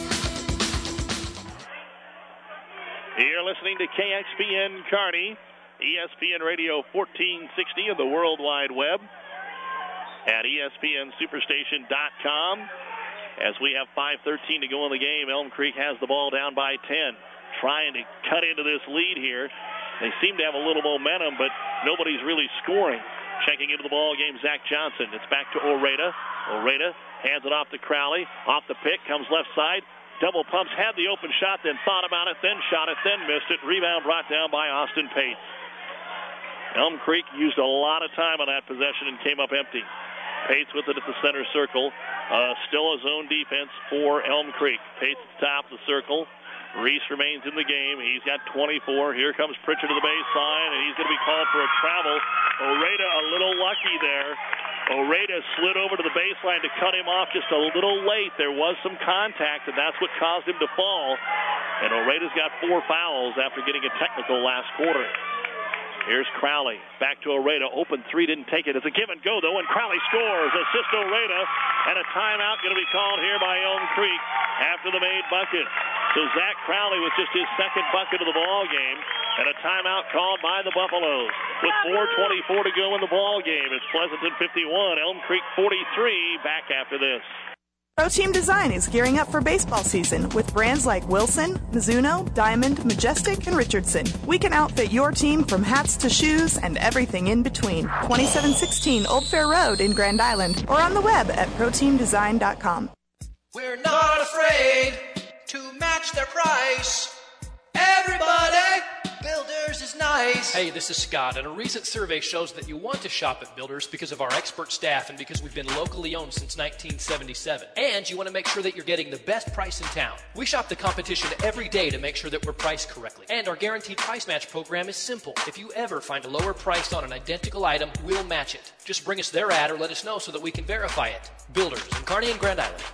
You're listening to K X P N Kearney, E S P N Radio fourteen sixty of the World Wide Web at E S P N Superstation dot com. As we have five thirteen to go in the game, Elm Creek has the ball down by ten. Trying to cut into this lead here. They seem to have a little momentum, but nobody's really scoring. Checking into the ball game, Zach Johnson. It's back to Oreda. Oreda hands it off to Crowley. Off the pick, comes left side. Double pumps, had the open shot, then thought about it, then shot it, then missed it. Rebound brought down by Austin Pates. Elm Creek used a lot of time on that possession and came up empty. Pates with it at the center circle. Uh, still a zone defense for Elm Creek. Pates at the top of the circle. Reese remains in the game. He's got twenty-four. Here comes Pritchard to the baseline, and he's going to be called for a travel. Oreda a little lucky there. Oreda slid over to the baseline to cut him off just a little late. There was some contact, and that's what caused him to fall. And Oreda's got four fouls after getting a technical last quarter. Here's Crowley. Back to Oreda. Open three, didn't take it. It's a give and go, though, and Crowley scores. Assist Oreda, and a timeout going to be called here by Elm Creek after the made bucket. So Zach Crowley with just his second bucket of the ball game, and a timeout called by the Buffaloes. With four twenty-four to go in the ball game, it's Pleasanton fifty-one, Elm Creek forty-three. Back after this. Pro Team Design is gearing up for baseball season with brands like Wilson, Mizuno, Diamond, Majestic, and Richardson. We can outfit your team from hats to shoes and everything in between. twenty-seven sixteen Old Fair Road in Grand Island or on the web at pro team design dot com. We're not afraid to match their price. Everybody, Builders is nice. Hey, this is Scott, and a recent survey shows that you want to shop at Builders because of our expert staff and because we've been locally owned since nineteen seventy-seven. And you want to make sure that you're getting the best price in town. We shop the competition every day to make sure that we're priced correctly. And our guaranteed price match program is simple. If you ever find a lower price on an identical item, we'll match it. Just bring us their ad or let us know so that we can verify it. Builders in Kearney and Grand Island.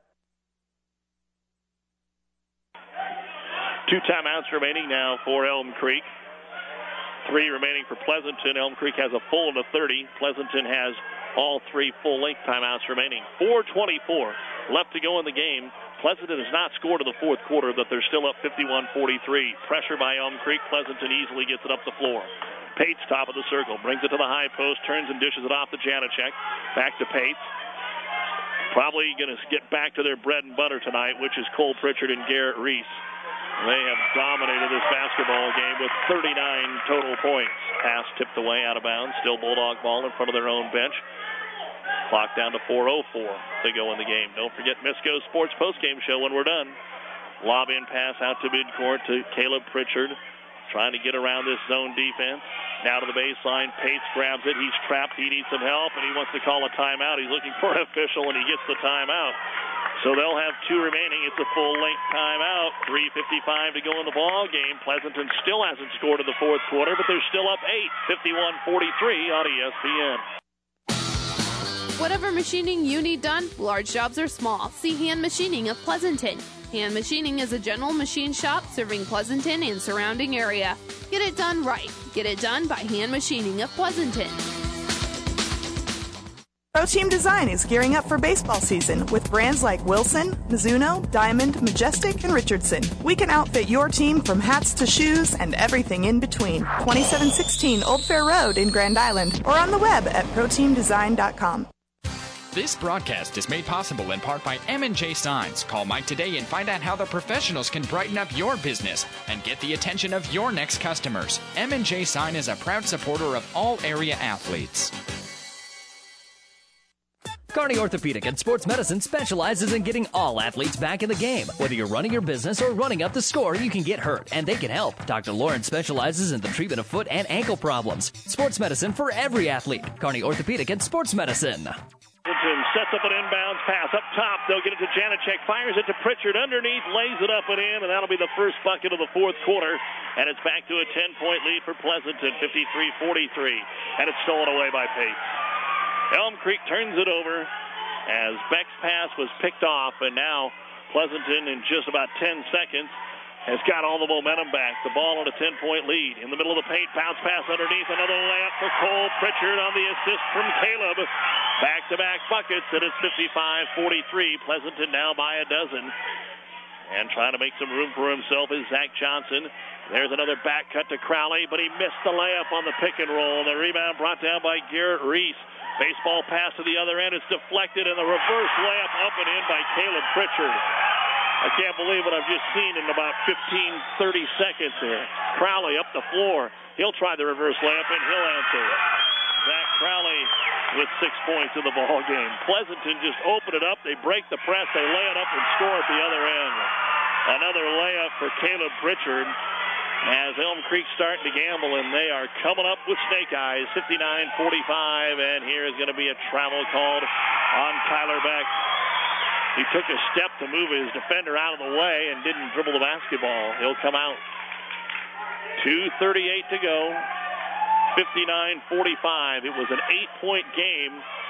Two timeouts remaining now for Elm Creek. Three remaining for Pleasanton. Elm Creek has a full and a thirty. Pleasanton has all three full-length timeouts remaining. four twenty-four left to go in the game. Pleasanton has not scored in the fourth quarter, but they're still up fifty-one forty-three. Pressure by Elm Creek. Pleasanton easily gets it up the floor. Pates, top of the circle, brings it to the high post, turns and dishes it off to Janacek. Back to Pates. Probably going to get back to their bread and butter tonight, which is Cole Pritchard and Garrett Reese. They have dominated this basketball game with thirty-nine total points. Pass tipped away out of bounds. Still Bulldog ball in front of their own bench. Clock down to four oh four to go in the game. Don't forget Misco Sports postgame show when we're done. Lob in pass out to midcourt to Caleb Pritchard. Trying to get around this zone defense. Now to the baseline. Pace grabs it. He's trapped. He needs some help, and he wants to call a timeout. He's looking for an official, and he gets the timeout. So they'll have two remaining. It's a full-length timeout. three fifty-five to go in the ball game. Pleasanton still hasn't scored in the fourth quarter, but they're still up eight. fifty-one forty-three on E S P N. Whatever machining you need done, large jobs or small, see Hand Machining of Pleasanton. Hand Machining is a general machine shop serving Pleasanton and surrounding area. Get it done right. Get it done by Hand Machining of Pleasanton. Pro Team Design is gearing up for baseball season with brands like Wilson, Mizuno, Diamond, Majestic, and Richardson. We can outfit your team from hats to shoes and everything in between. twenty-seven sixteen Old Fair Road in Grand Island or on the web at pro team design dot com. This broadcast is made possible in part by M and J Signs. Call Mike today and find out how the professionals can brighten up your business and get the attention of your next customers. M and J Sign is a proud supporter of all area athletes. Kearney Orthopedic and Sports Medicine specializes in getting all athletes back in the game. Whether you're running your business or running up the score, you can get hurt, and they can help. Doctor Lawrence specializes in the treatment of foot and ankle problems. Sports medicine for every athlete. Kearney Orthopedic and Sports Medicine. Sets up an inbounds pass up top. They'll get it to Janacek. Fires it to Pritchard underneath. Lays it up and in, and that'll be the first bucket of the fourth quarter. And it's back to a ten-point lead for Pleasanton, fifty-three forty-three. And it's stolen away by Pace. Elm Creek turns it over as Beck's pass was picked off, and now Pleasanton in just about ten seconds has got all the momentum back. The ball on a ten-point lead. In the middle of the paint, bounce pass underneath. Another layup for Cole Pritchard on the assist from Caleb. Back-to-back buckets, and it's fifty-five forty-three. Pleasanton now by a dozen. And trying to make some room for himself is Zach Johnson. There's another back cut to Crowley, but he missed the layup on the pick and roll. The rebound brought down by Garrett Reese. Baseball pass to the other end. It's deflected, and the reverse layup up and in by Caleb Pritchard. I can't believe what I've just seen in about fifteen, thirty seconds here. Crowley up the floor. He'll try the reverse layup, and he'll answer it. Zach Crowley with six points in the ball game. Pleasanton just open it up. They break the press. They lay it up and score at the other end. Another layup for Caleb Pritchard. As Elm Creek starting to gamble, and they are coming up with snake eyes, fifty-nine forty-five, and here is going to be a travel called on Tyler Beck. He took a step to move his defender out of the way and didn't dribble the basketball. He'll come out. two thirty-eight to go, fifty-nine forty-five. It was an eight-point game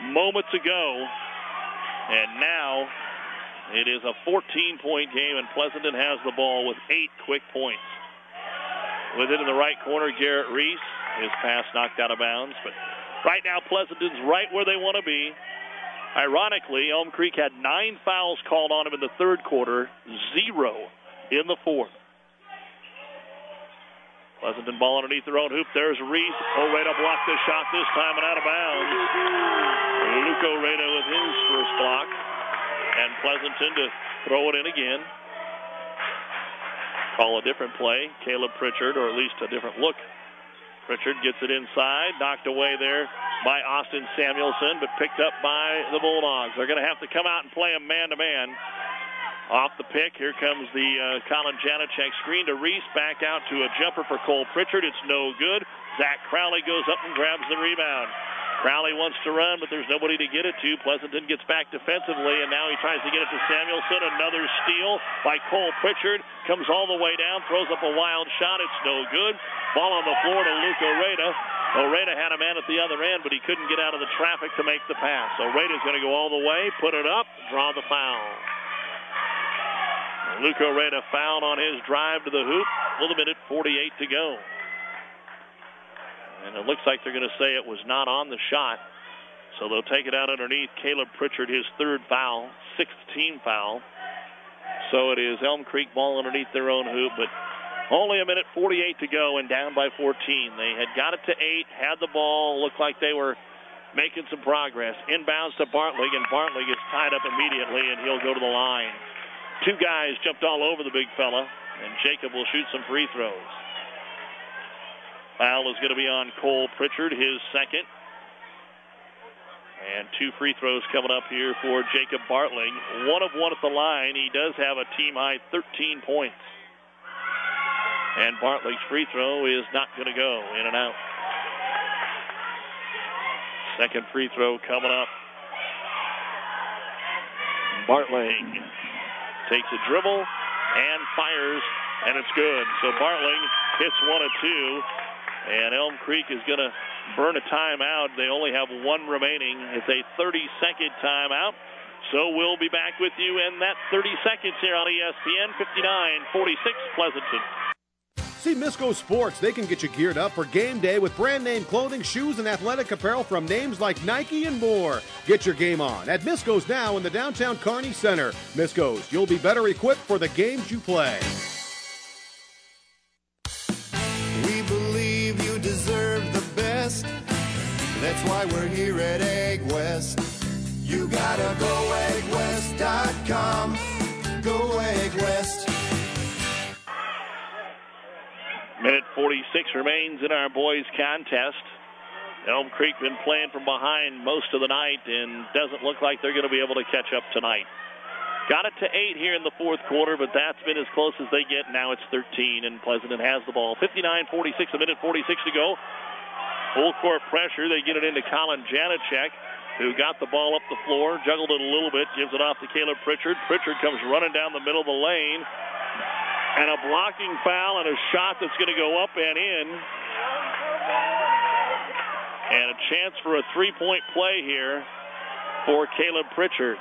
moments ago. And now it is a fourteen-point game, and Pleasanton has the ball with eight quick points. With it in the right corner, Garrett Reese. His pass knocked out of bounds, but right now Pleasanton's right where they want to be. Ironically, Elm Creek had nine fouls called on him in the third quarter, zero in the fourth. Pleasanton ball underneath their own hoop. There's Reese. Oreda blocked the shot this time and out of bounds. Luke Oreda with his first block. And Pleasanton to throw it in again. Call a different play. Caleb Pritchard, or at least a different look. Pritchard gets it inside. Knocked away there by Austin Samuelson, but picked up by the Bulldogs. They're going to have to come out and play him man-to-man. Off the pick, here comes the uh, Colin Janacek screen to Reese. Back out to a jumper for Cole Pritchard. It's no good. Zach Crowley goes up and grabs the rebound. Crowley wants to run, but there's nobody to get it to. Pleasanton gets back defensively, and now he tries to get it to Samuelson. Another steal by Cole Pritchard. Comes all the way down, throws up a wild shot. It's no good. Ball on the floor to Luke Oreda. Oreda had a man at the other end, but he couldn't get out of the traffic to make the pass. Oreda's going to go all the way, put it up, draw the foul. Luke Oreda fouled on his drive to the hoop. A little minute forty-eight to go. And it looks like they're going to say it was not on the shot. So they'll take it out underneath Caleb Pritchard, his third foul, sixth team foul. So it is Elm Creek ball underneath their own hoop, but only a minute forty-eight to go and down by fourteen. They had got it to eight, had the ball, looked like they were making some progress. Inbounds to Bartley, and Bartley gets tied up immediately, and he'll go to the line. Two guys jumped all over the big fella, and Jacob will shoot some free throws. Foul is going to be on Cole Pritchard, his second. And two free throws coming up here for Jacob Bartling. One of one at the line. He does have a team-high thirteen points. And Bartling's free throw is not going to go. In and out. Second free throw coming up. Bartling takes a dribble and fires, and it's good. So Bartling hits one of two, and Elm Creek is going to burn a timeout. They only have one remaining. It's a thirty-second timeout. So we'll be back with you in that thirty seconds here on E S P N. fifty-nine forty-six Pleasanton. See Misco Sports. They can get you geared up for game day with brand name clothing, shoes, and athletic apparel from names like Nike and more. Get your game on at Misco's now in the downtown Kearney Center. Misco's, you'll be better equipped for the games you play. We believe you deserve the best. That's why we're here at Egg West. You gotta go egg west dot com. Go Egg West. Minute forty-six remains in our boys contest. Elm Creek been playing from behind most of the night and doesn't look like they're going to be able to catch up tonight. Got it to eight here in the fourth quarter, but that's been as close as they get. Now it's thirteen, and Pleasanton has the ball. fifty-nine forty-six, a minute forty-six to go. Full court pressure. They get it into Colin Janacek, who got the ball up the floor, juggled it a little bit, gives it off to Caleb Pritchard. Pritchard comes running down the middle of the lane. And a blocking foul and a shot that's going to go up and in. And a chance for a three-point play here for Caleb Pritchard.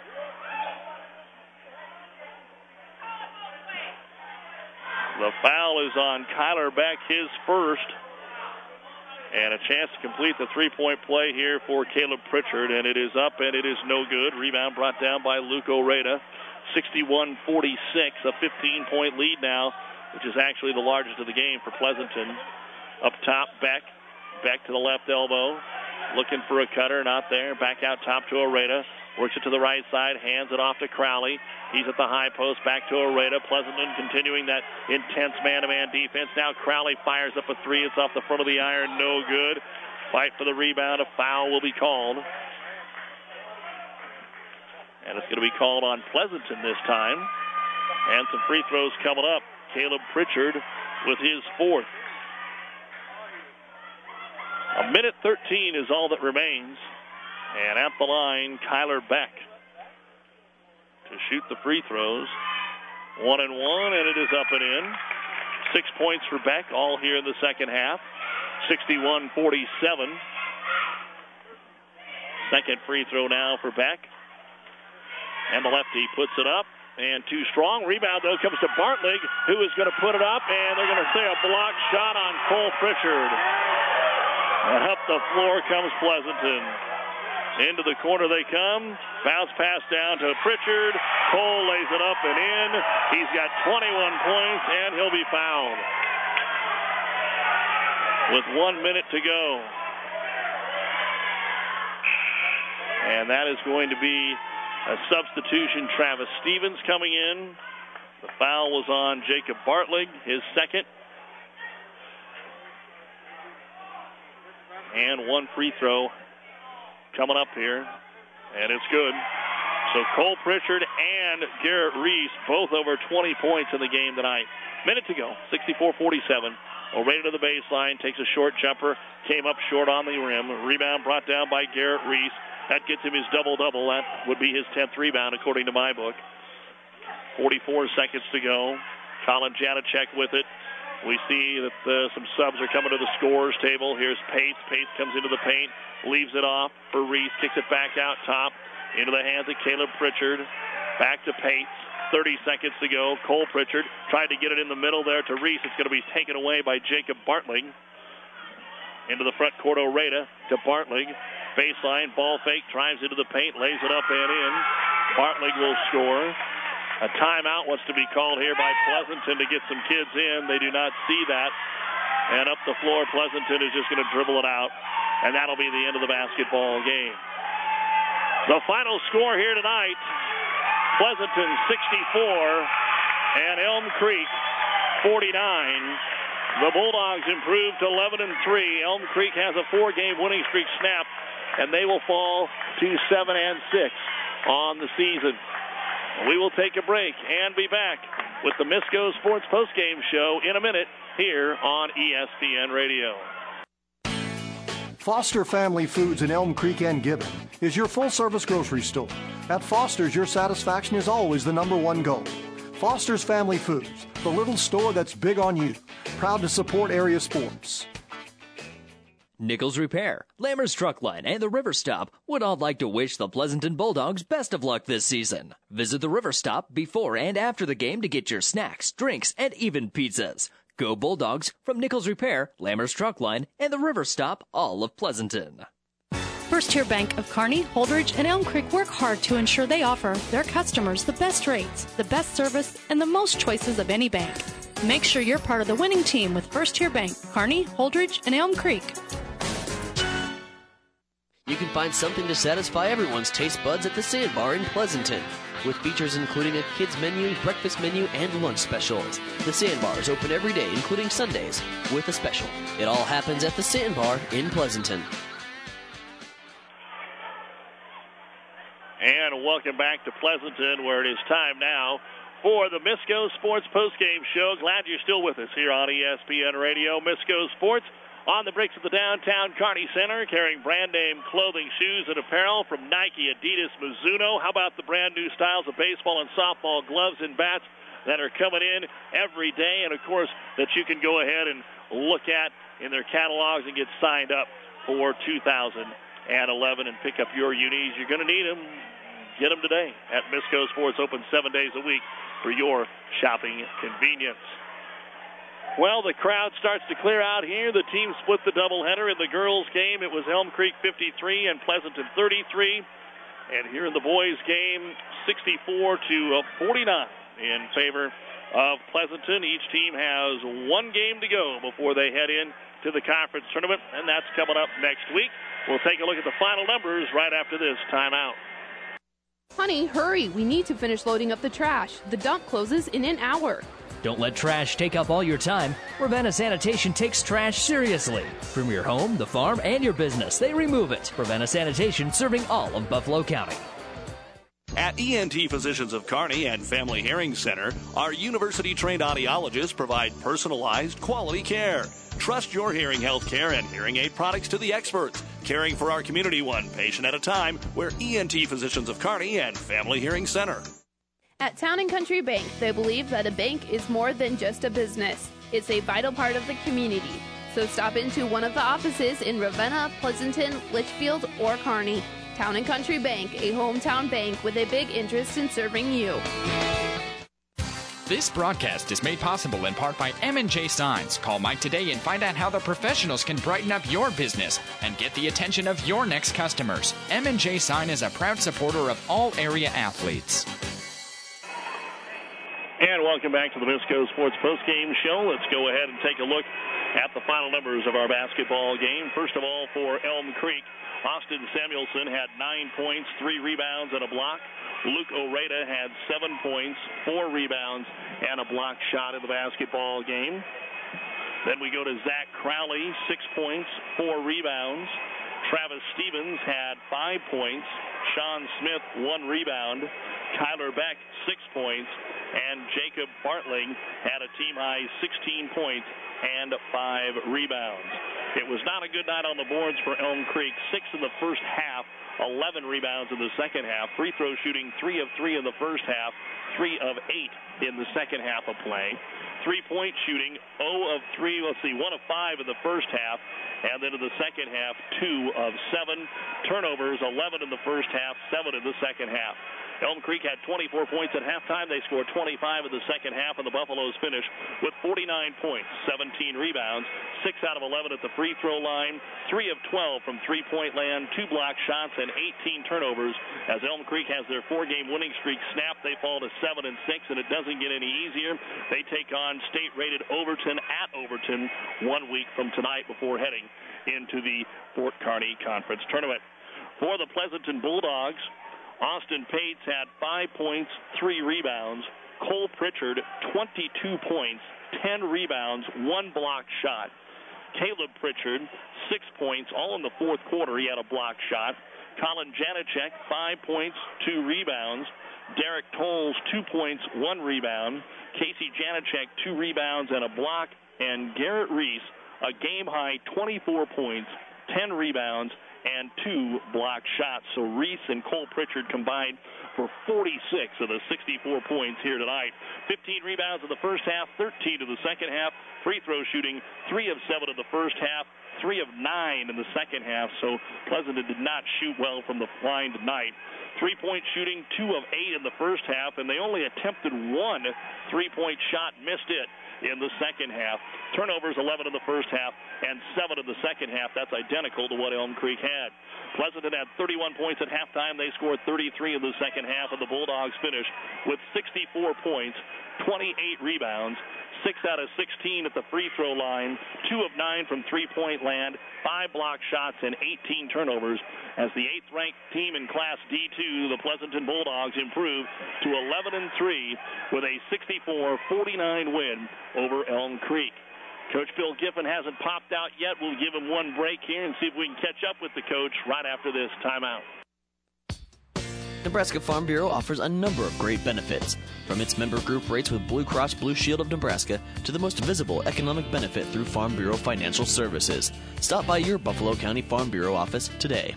The foul is on Kyler Beck, his first. And a chance to complete the three-point play here for Caleb Pritchard. And it is up and it is no good. Rebound brought down by Luke Oreda. sixty-one forty-six, a fifteen-point lead now, which is actually the largest of the game for Pleasanton. Up top, Beck. Beck to the left elbow. Looking for a cutter, not there. Back out top to Oreda. Works it to the right side, hands it off to Crowley. He's at the high post, back to Oreda. Pleasanton continuing that intense man-to-man defense. Now Crowley fires up a three. It's off the front of the iron, no good. Fight for the rebound. A foul will be called. And it's going to be called on Pleasanton this time. And some free throws coming up. Caleb Pritchard with his fourth. A minute thirteen is all that remains. And at the line, Kyler Beck to shoot the free throws. One and one, and it is up and in. Six points for Beck, all here in the second half. sixty-one forty-seven. Second free throw now for Beck. And the lefty puts it up. And too strong. Rebound, though, comes to Bartling, who is going to put it up. And they're going to say a block shot on Cole Pritchard. And up the floor comes Pleasanton. Into the corner they come. Bounce pass down to Pritchard. Cole lays it up and in. He's got twenty-one points, and he'll be fouled. With one minute to go. And that is going to be a substitution. Travis Stevens coming in. The foul was on Jacob Bartling, his second. And one free throw coming up here, and it's good. So Cole Pritchard and Garrett Reese both over twenty points in the game tonight. Minute to go, sixty-four forty-seven. O'Reilly to the baseline, takes a short jumper, came up short on the rim. Rebound brought down by Garrett Reese. That gets him his double-double. That would be his tenth rebound, according to my book. forty-four seconds to go. Colin Janacek with it. We see that uh, some subs are coming to the scorers table. Here's Pace. Pace comes into the paint, leaves it off for Reese, kicks it back out top into the hands of Caleb Pritchard. Back to Pace. thirty seconds to go. Cole Pritchard tried to get it in the middle there to Reese. It's going to be taken away by Jacob Bartling. Into the front court, Oreda to Bartling. Baseline, ball fake, drives into the paint, lays it up and in. Bartling will score. A timeout wants to be called here by Pleasanton to get some kids in. They do not see that. And up the floor, Pleasanton is just going to dribble it out. And that'll be the end of the basketball game. The final score here tonight, Pleasanton sixty-four and Elm Creek forty-nine. The Bulldogs improved to eleven and three. Elm Creek has a four-game winning streak snapped, and they will fall to seven and six on the season. We will take a break and be back with the Misco Sports Postgame Show in a minute here on E S P N Radio. Foster Family Foods in Elm Creek and Gibbon is your full-service grocery store. At Foster's, your satisfaction is always the number one goal. Foster's Family Foods, the little store that's big on you. Proud to support area sports. Nichols Repair, Lammers Truck Line, and the River Stop would all like to wish the Pleasanton Bulldogs best of luck this season. Visit the River Stop before and after the game to get your snacks, drinks, and even pizzas. Go Bulldogs from Nichols Repair, Lammers Truck Line, and the River Stop, all of Pleasanton. First Tier Bank of Kearney, Holdridge, and Elm Creek work hard to ensure they offer their customers the best rates, the best service, and the most choices of any bank. Make sure you're part of the winning team with First Tier Bank, Kearney, Holdridge, and Elm Creek. You can find something to satisfy everyone's taste buds at the Sandbar in Pleasanton, with features including a kids menu, breakfast menu, and lunch specials. The Sandbar is open every day, including Sundays, with a special. It all happens at the Sandbar in Pleasanton. And welcome back to Pleasanton, where it is time now for the Misco Sports Postgame Show. Glad you're still with us here on E S P N Radio. Misco Sports on the bricks of the downtown Kearney Center, carrying brand name clothing, shoes, and apparel from Nike, Adidas, Mizuno. How about the brand new styles of baseball and softball gloves and bats that are coming in every day, and of course that you can go ahead and look at in their catalogs and get signed up for two thousand eleven and pick up your unis. You're going to need them. Get them today at Misco Sports, open seven days a week for your shopping convenience. Well, the crowd starts to clear out here. The team split the doubleheader. In the girls' game, it was Elm Creek fifty-three and Pleasanton thirty-three. And here in the boys' game, sixty-four to forty-nine in favor of Pleasanton. Each team has one game to go before they head in to the conference tournament, and that's coming up next week. We'll take a look at the final numbers right after this timeout. Honey, hurry. We need to finish loading up the trash. The dump closes in an hour. Don't let trash take up all your time. Ravenna Sanitation takes trash seriously. From your home, the farm, and your business, they remove it. Ravenna Sanitation, serving all of Buffalo County. At E N T Physicians of Kearney and Family Hearing Center, our university-trained audiologists provide personalized, quality care. Trust your hearing health care and hearing aid products to the experts, caring for our community one patient at a time. We're E N T Physicians of Kearney and Family Hearing Center. At Town and Country Bank, they believe that a bank is more than just a business. It's a vital part of the community. So stop into one of the offices in Ravenna, Pleasanton, Litchfield, or Kearney. Town and Country Bank, a hometown bank with a big interest in serving you. This broadcast is made possible in part by M and J Signs. Call Mike today and find out how the professionals can brighten up your business and get the attention of your next customers. M and J Sign is a proud supporter of all area athletes. And welcome back to the Visco Sports Postgame Show. Let's go ahead and take a look at the final numbers of our basketball game. First of all, for Elm Creek, Austin Samuelson had nine points, three rebounds, and a block. Luke Oreda had seven points, four rebounds, and a block shot in the basketball game. Then we go to Zach Crowley, six points, four rebounds. Travis Stevens had five points. Sean Smith, one rebound. Kyler Beck, six points. And Jacob Bartling had a team-high sixteen points and five rebounds. It was not a good night on the boards for Elm Creek. Six in the first half, eleven rebounds in the second half. Free throw shooting, three of three in the first half, three of eight in the second half of play. Three-point shooting, zero of three, let's see, one of five in the first half, and then in the second half, two of seven. Turnovers, eleven in the first half, seven in the second half. Elm Creek had twenty-four points at halftime. They scored twenty-five in the second half, and the Buffaloes finished with forty-nine points, seventeen rebounds, six out of eleven at the free throw line, three of twelve from three-point land, two block shots, and eighteen turnovers. As Elm Creek has their four-game winning streak snapped, they fall to seven and six, and it doesn't get any easier. They take on state-rated Overton at Overton one week from tonight before heading into the Fort Kearny Conference Tournament. For the Pleasanton Bulldogs, Austin Pates had five points, three rebounds. Cole Pritchard, twenty-two points, ten rebounds, one block shot. Caleb Pritchard, six points, all in the fourth quarter. He had a block shot. Colin Janacek, five points, two rebounds. Derek Tolles, two points, one rebound. Casey Janacek, two rebounds and a block. And Garrett Reese, a game-high twenty-four points, ten rebounds, and two block shots. So Reese and Cole Pritchard combined for forty-six of the sixty-four points here tonight. fifteen rebounds in the first half, thirteen in the second half. Free throw shooting, three of seven in the first half, three of nine in the second half. So Pleasanton did not shoot well from the line tonight. Three-point shooting, two of eight in the first half, and they only attempted one three-point shot, missed it in the second half. Turnovers, eleven in the first half and seven in the second half. That's identical to what Elm Creek had. Pleasanton had thirty-one points at halftime. They scored thirty-three in the second half, and the Bulldogs finished with sixty-four points, twenty-eight rebounds, six out of sixteen at the free throw line, two of nine from three-point land, five block shots, and eighteen turnovers. As the eighth-ranked team in Class D two, the Pleasanton Bulldogs improved to eleven and three with a sixty-four forty-nine win over Elm Creek. Coach Bill Giffen hasn't popped out yet. We'll give him one break here and see if we can catch up with the coach right after this timeout. Nebraska Farm Bureau offers a number of great benefits, from its member group rates with Blue Cross Blue Shield of Nebraska to the most visible economic benefit through Farm Bureau Financial Services. Stop by your Buffalo County Farm Bureau office today.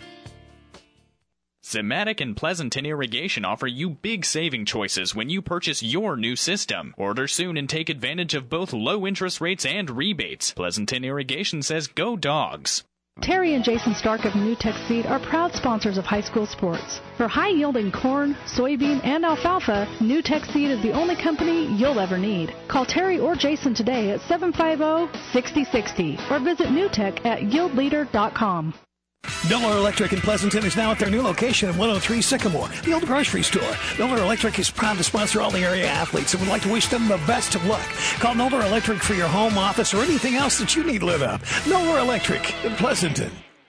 Simatic and Pleasanton Irrigation offer you big saving choices when you purchase your new system. Order soon and take advantage of both low interest rates and rebates. Pleasanton Irrigation says go Dogs. Terry and Jason Stark of New Tech Seed are proud sponsors of high school sports. For high-yielding corn, soybean, and alfalfa, New Tech Seed is the only company you'll ever need. Call Terry or Jason today at seven five zero, six zero six zero or visit newtech at yield leader dot com. Miller Electric in Pleasanton is now at their new location at one oh three Sycamore, the old grocery store. Miller Electric is proud to sponsor all the area athletes and would like to wish them the best of luck. Call Miller Electric for your home, office, or anything else that you need lit up. Miller Electric in Pleasanton.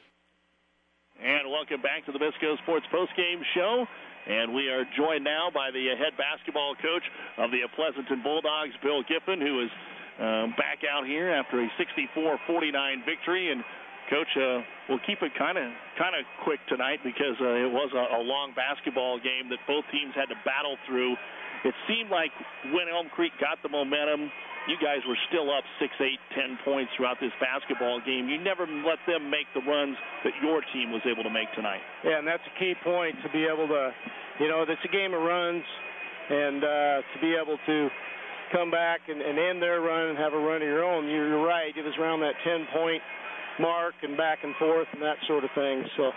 And welcome back to the Visco Sports Postgame Show. And we are joined now by the head basketball coach of the Pleasanton Bulldogs, Bill Giffen, who is um, back out here after a sixty-four forty-nine victory. And Coach, uh, we'll keep it kind of kind of quick tonight because uh, it was a, a long basketball game that both teams had to battle through. It seemed like when Elm Creek got the momentum, you guys were still up six, eight, ten points throughout this basketball game. You never let them make the runs that your team was able to make tonight. Yeah, and that's a key point, to be able to, you know, it's a game of runs, and uh, to be able to come back and, and end their run and have a run of your own. You're right, it was around that ten-point mark and back and forth and that sort of thing. So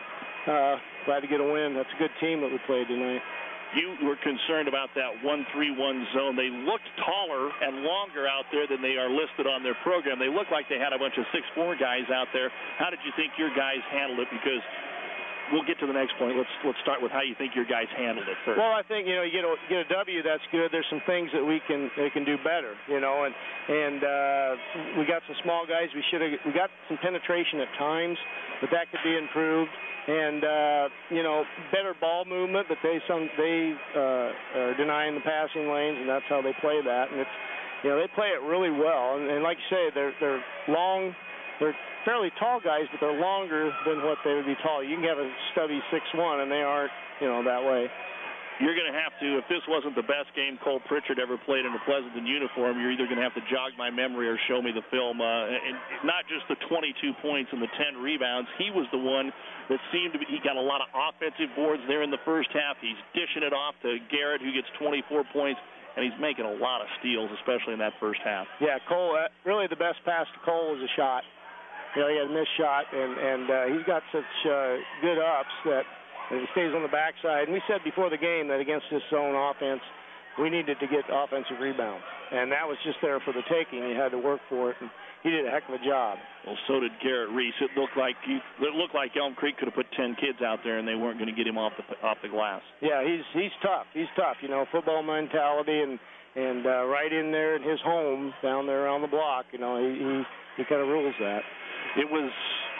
uh, glad to get a win. That's a good team that we played tonight. You were concerned about that one three one zone. They looked taller and longer out there than they are listed on their program. They looked like they had a bunch of six four guys out there. How did you think your guys handled it? Because we'll get to the next point. Let's let's start with how you think your guys handled it first. Well, I think, you know, you get a, get a W, that's good. There's some things that we can they can do better, you know, and and uh, we got some small guys. We should have we got some penetration at times, but that could be improved. And uh, you know, better ball movement, but they some they uh, are denying the passing lanes, and that's how they play that. And it's, you know, they play it really well. And, and like you say, they're they're long, they're fairly tall guys, but they're longer than what they would be tall. You can have a stubby six one, and they aren't, you know, that way. You're going to have to, if this wasn't the best game Cole Pritchard ever played in a Pleasanton uniform, you're either going to have to jog my memory or show me the film. Uh, and not just the twenty-two points and the ten rebounds. He was the one that seemed to be, he got a lot of offensive boards there in the first half. He's dishing it off to Garrett, who gets twenty-four points, and he's making a lot of steals, especially in that first half. Yeah, Cole, uh, really the best pass to Cole was a shot. You know, he had a missed shot, and, and uh, he's got such uh, good ups that and he stays on the backside. And we said before the game that against this zone offense, we needed to get offensive rebounds. And that was just there for the taking. You had to work for it, and he did a heck of a job. Well, so did Garrett Reese. It looked like he, it looked like Elm Creek could have put ten kids out there, and they weren't going to get him off the off the glass. Yeah, he's he's tough. He's tough. You know, football mentality, and and uh, right in there in his home down there on the block. You know, he he, he kind of rules that. It was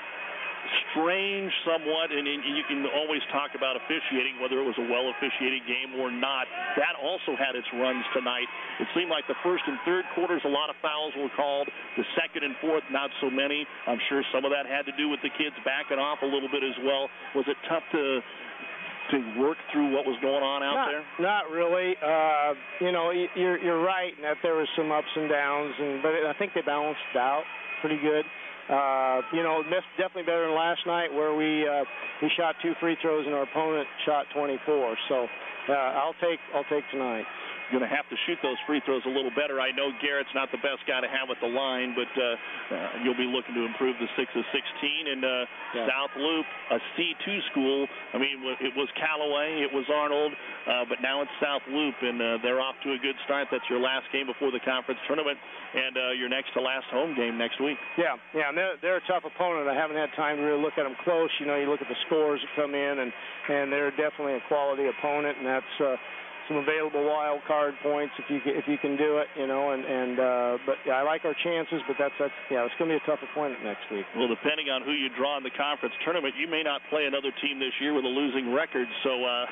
strange somewhat, and, and you can always talk about officiating, whether it was a well-officiated game or not. That also had its runs tonight. It seemed like the first and third quarters, a lot of fouls were called. The second and fourth, not so many. I'm sure some of that had to do with the kids backing off a little bit as well. Was it tough to to work through what was going on out not, there? Not really. Uh, you know, you're, you're right in that there was some ups and downs, and but I think they balanced out pretty good. Uh, you know, definitely better than last night where we uh, we shot two free throws and our opponent shot twenty-four. So uh, I'll take I'll take tonight. Going to have to shoot those free throws a little better. I know Garrett's not the best guy to have at the line, but uh, uh, you'll be looking to improve the six of sixteen. And uh, yeah. South Loop, a C two school. I mean, it was Callaway, it was Arnold, uh, but now it's South Loop, and uh, they're off to a good start. That's your last game before the conference tournament, and uh, your next to last home game next week. Yeah, yeah, and they're, they're a tough opponent. I haven't had time to really look at them close. You know, you look at the scores that come in, and, and they're definitely a quality opponent, and that's uh, some available wild card points if you if you can do it, you know. And and uh, but yeah, I like our chances, but that's that's yeah, it's going to be a tough opponent next week. Well, depending on who you draw in the conference tournament, you may not play another team this year with a losing record. So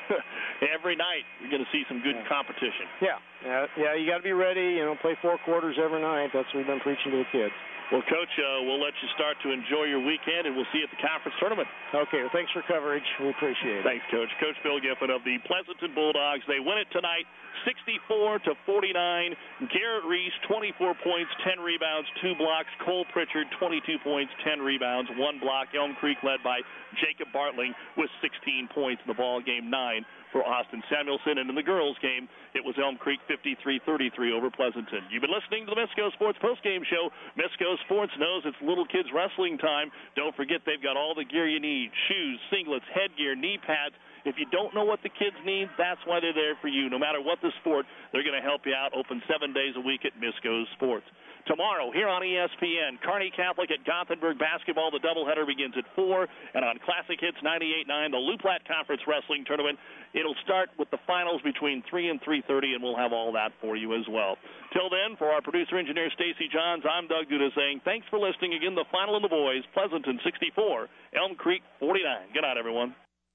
uh, every night you're going to see some good yeah. competition. Yeah, yeah, yeah. You got to be ready. You know, play four quarters every night. That's what we've been preaching to the kids. Well, Coach, uh, we'll let you start to enjoy your weekend, and we'll see you at the conference tournament. Okay, well, thanks for coverage. We appreciate it. Thanks, Coach. Coach Bill Giffen of the Pleasanton Bulldogs. They win it tonight, sixty-four to forty-nine. Garrett Reese, twenty-four points, ten rebounds, two blocks. Cole Pritchard, twenty-two points, ten rebounds, one block. Elm Creek led by Jacob Bartling with sixteen points in the ball game, nine for Austin Samuelson. And in the girls' game, it was Elm Creek fifty-three thirty-three over Pleasanton. You've been listening to the Misco Sports Postgame Show. Misco Sports knows it's little kids wrestling time. Don't forget they've got all the gear you need: shoes, singlets, headgear, knee pads. If you don't know what the kids need, that's why they're there for you. No matter what the sport, they're going to help you out. Open seven days a week at Misco Sports. Tomorrow, here on E S P N, Kearney Catholic at Gothenburg basketball. The doubleheader begins at four. And on Classic Hits ninety-eight point nine, the Lou Platte Conference Wrestling Tournament. It'll start with the finals between three and three thirty, and we'll have all that for you as well. Till then, for our producer-engineer Stacy Johns, I'm Doug Duda saying thanks for listening. Again, the final in the boys, Pleasanton sixty-four, Elm Creek forty-nine. Good night, everyone.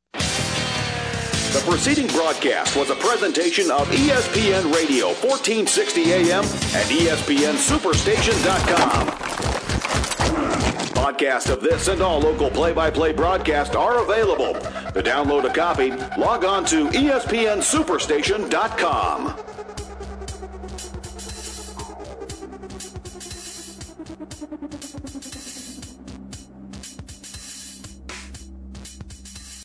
The preceding broadcast was a presentation of E S P N Radio, fourteen sixty A M and E S P N Superstation dot com. Podcasts of this and all local play-by-play broadcasts are available. To download a copy, log on to E S P N Superstation dot com.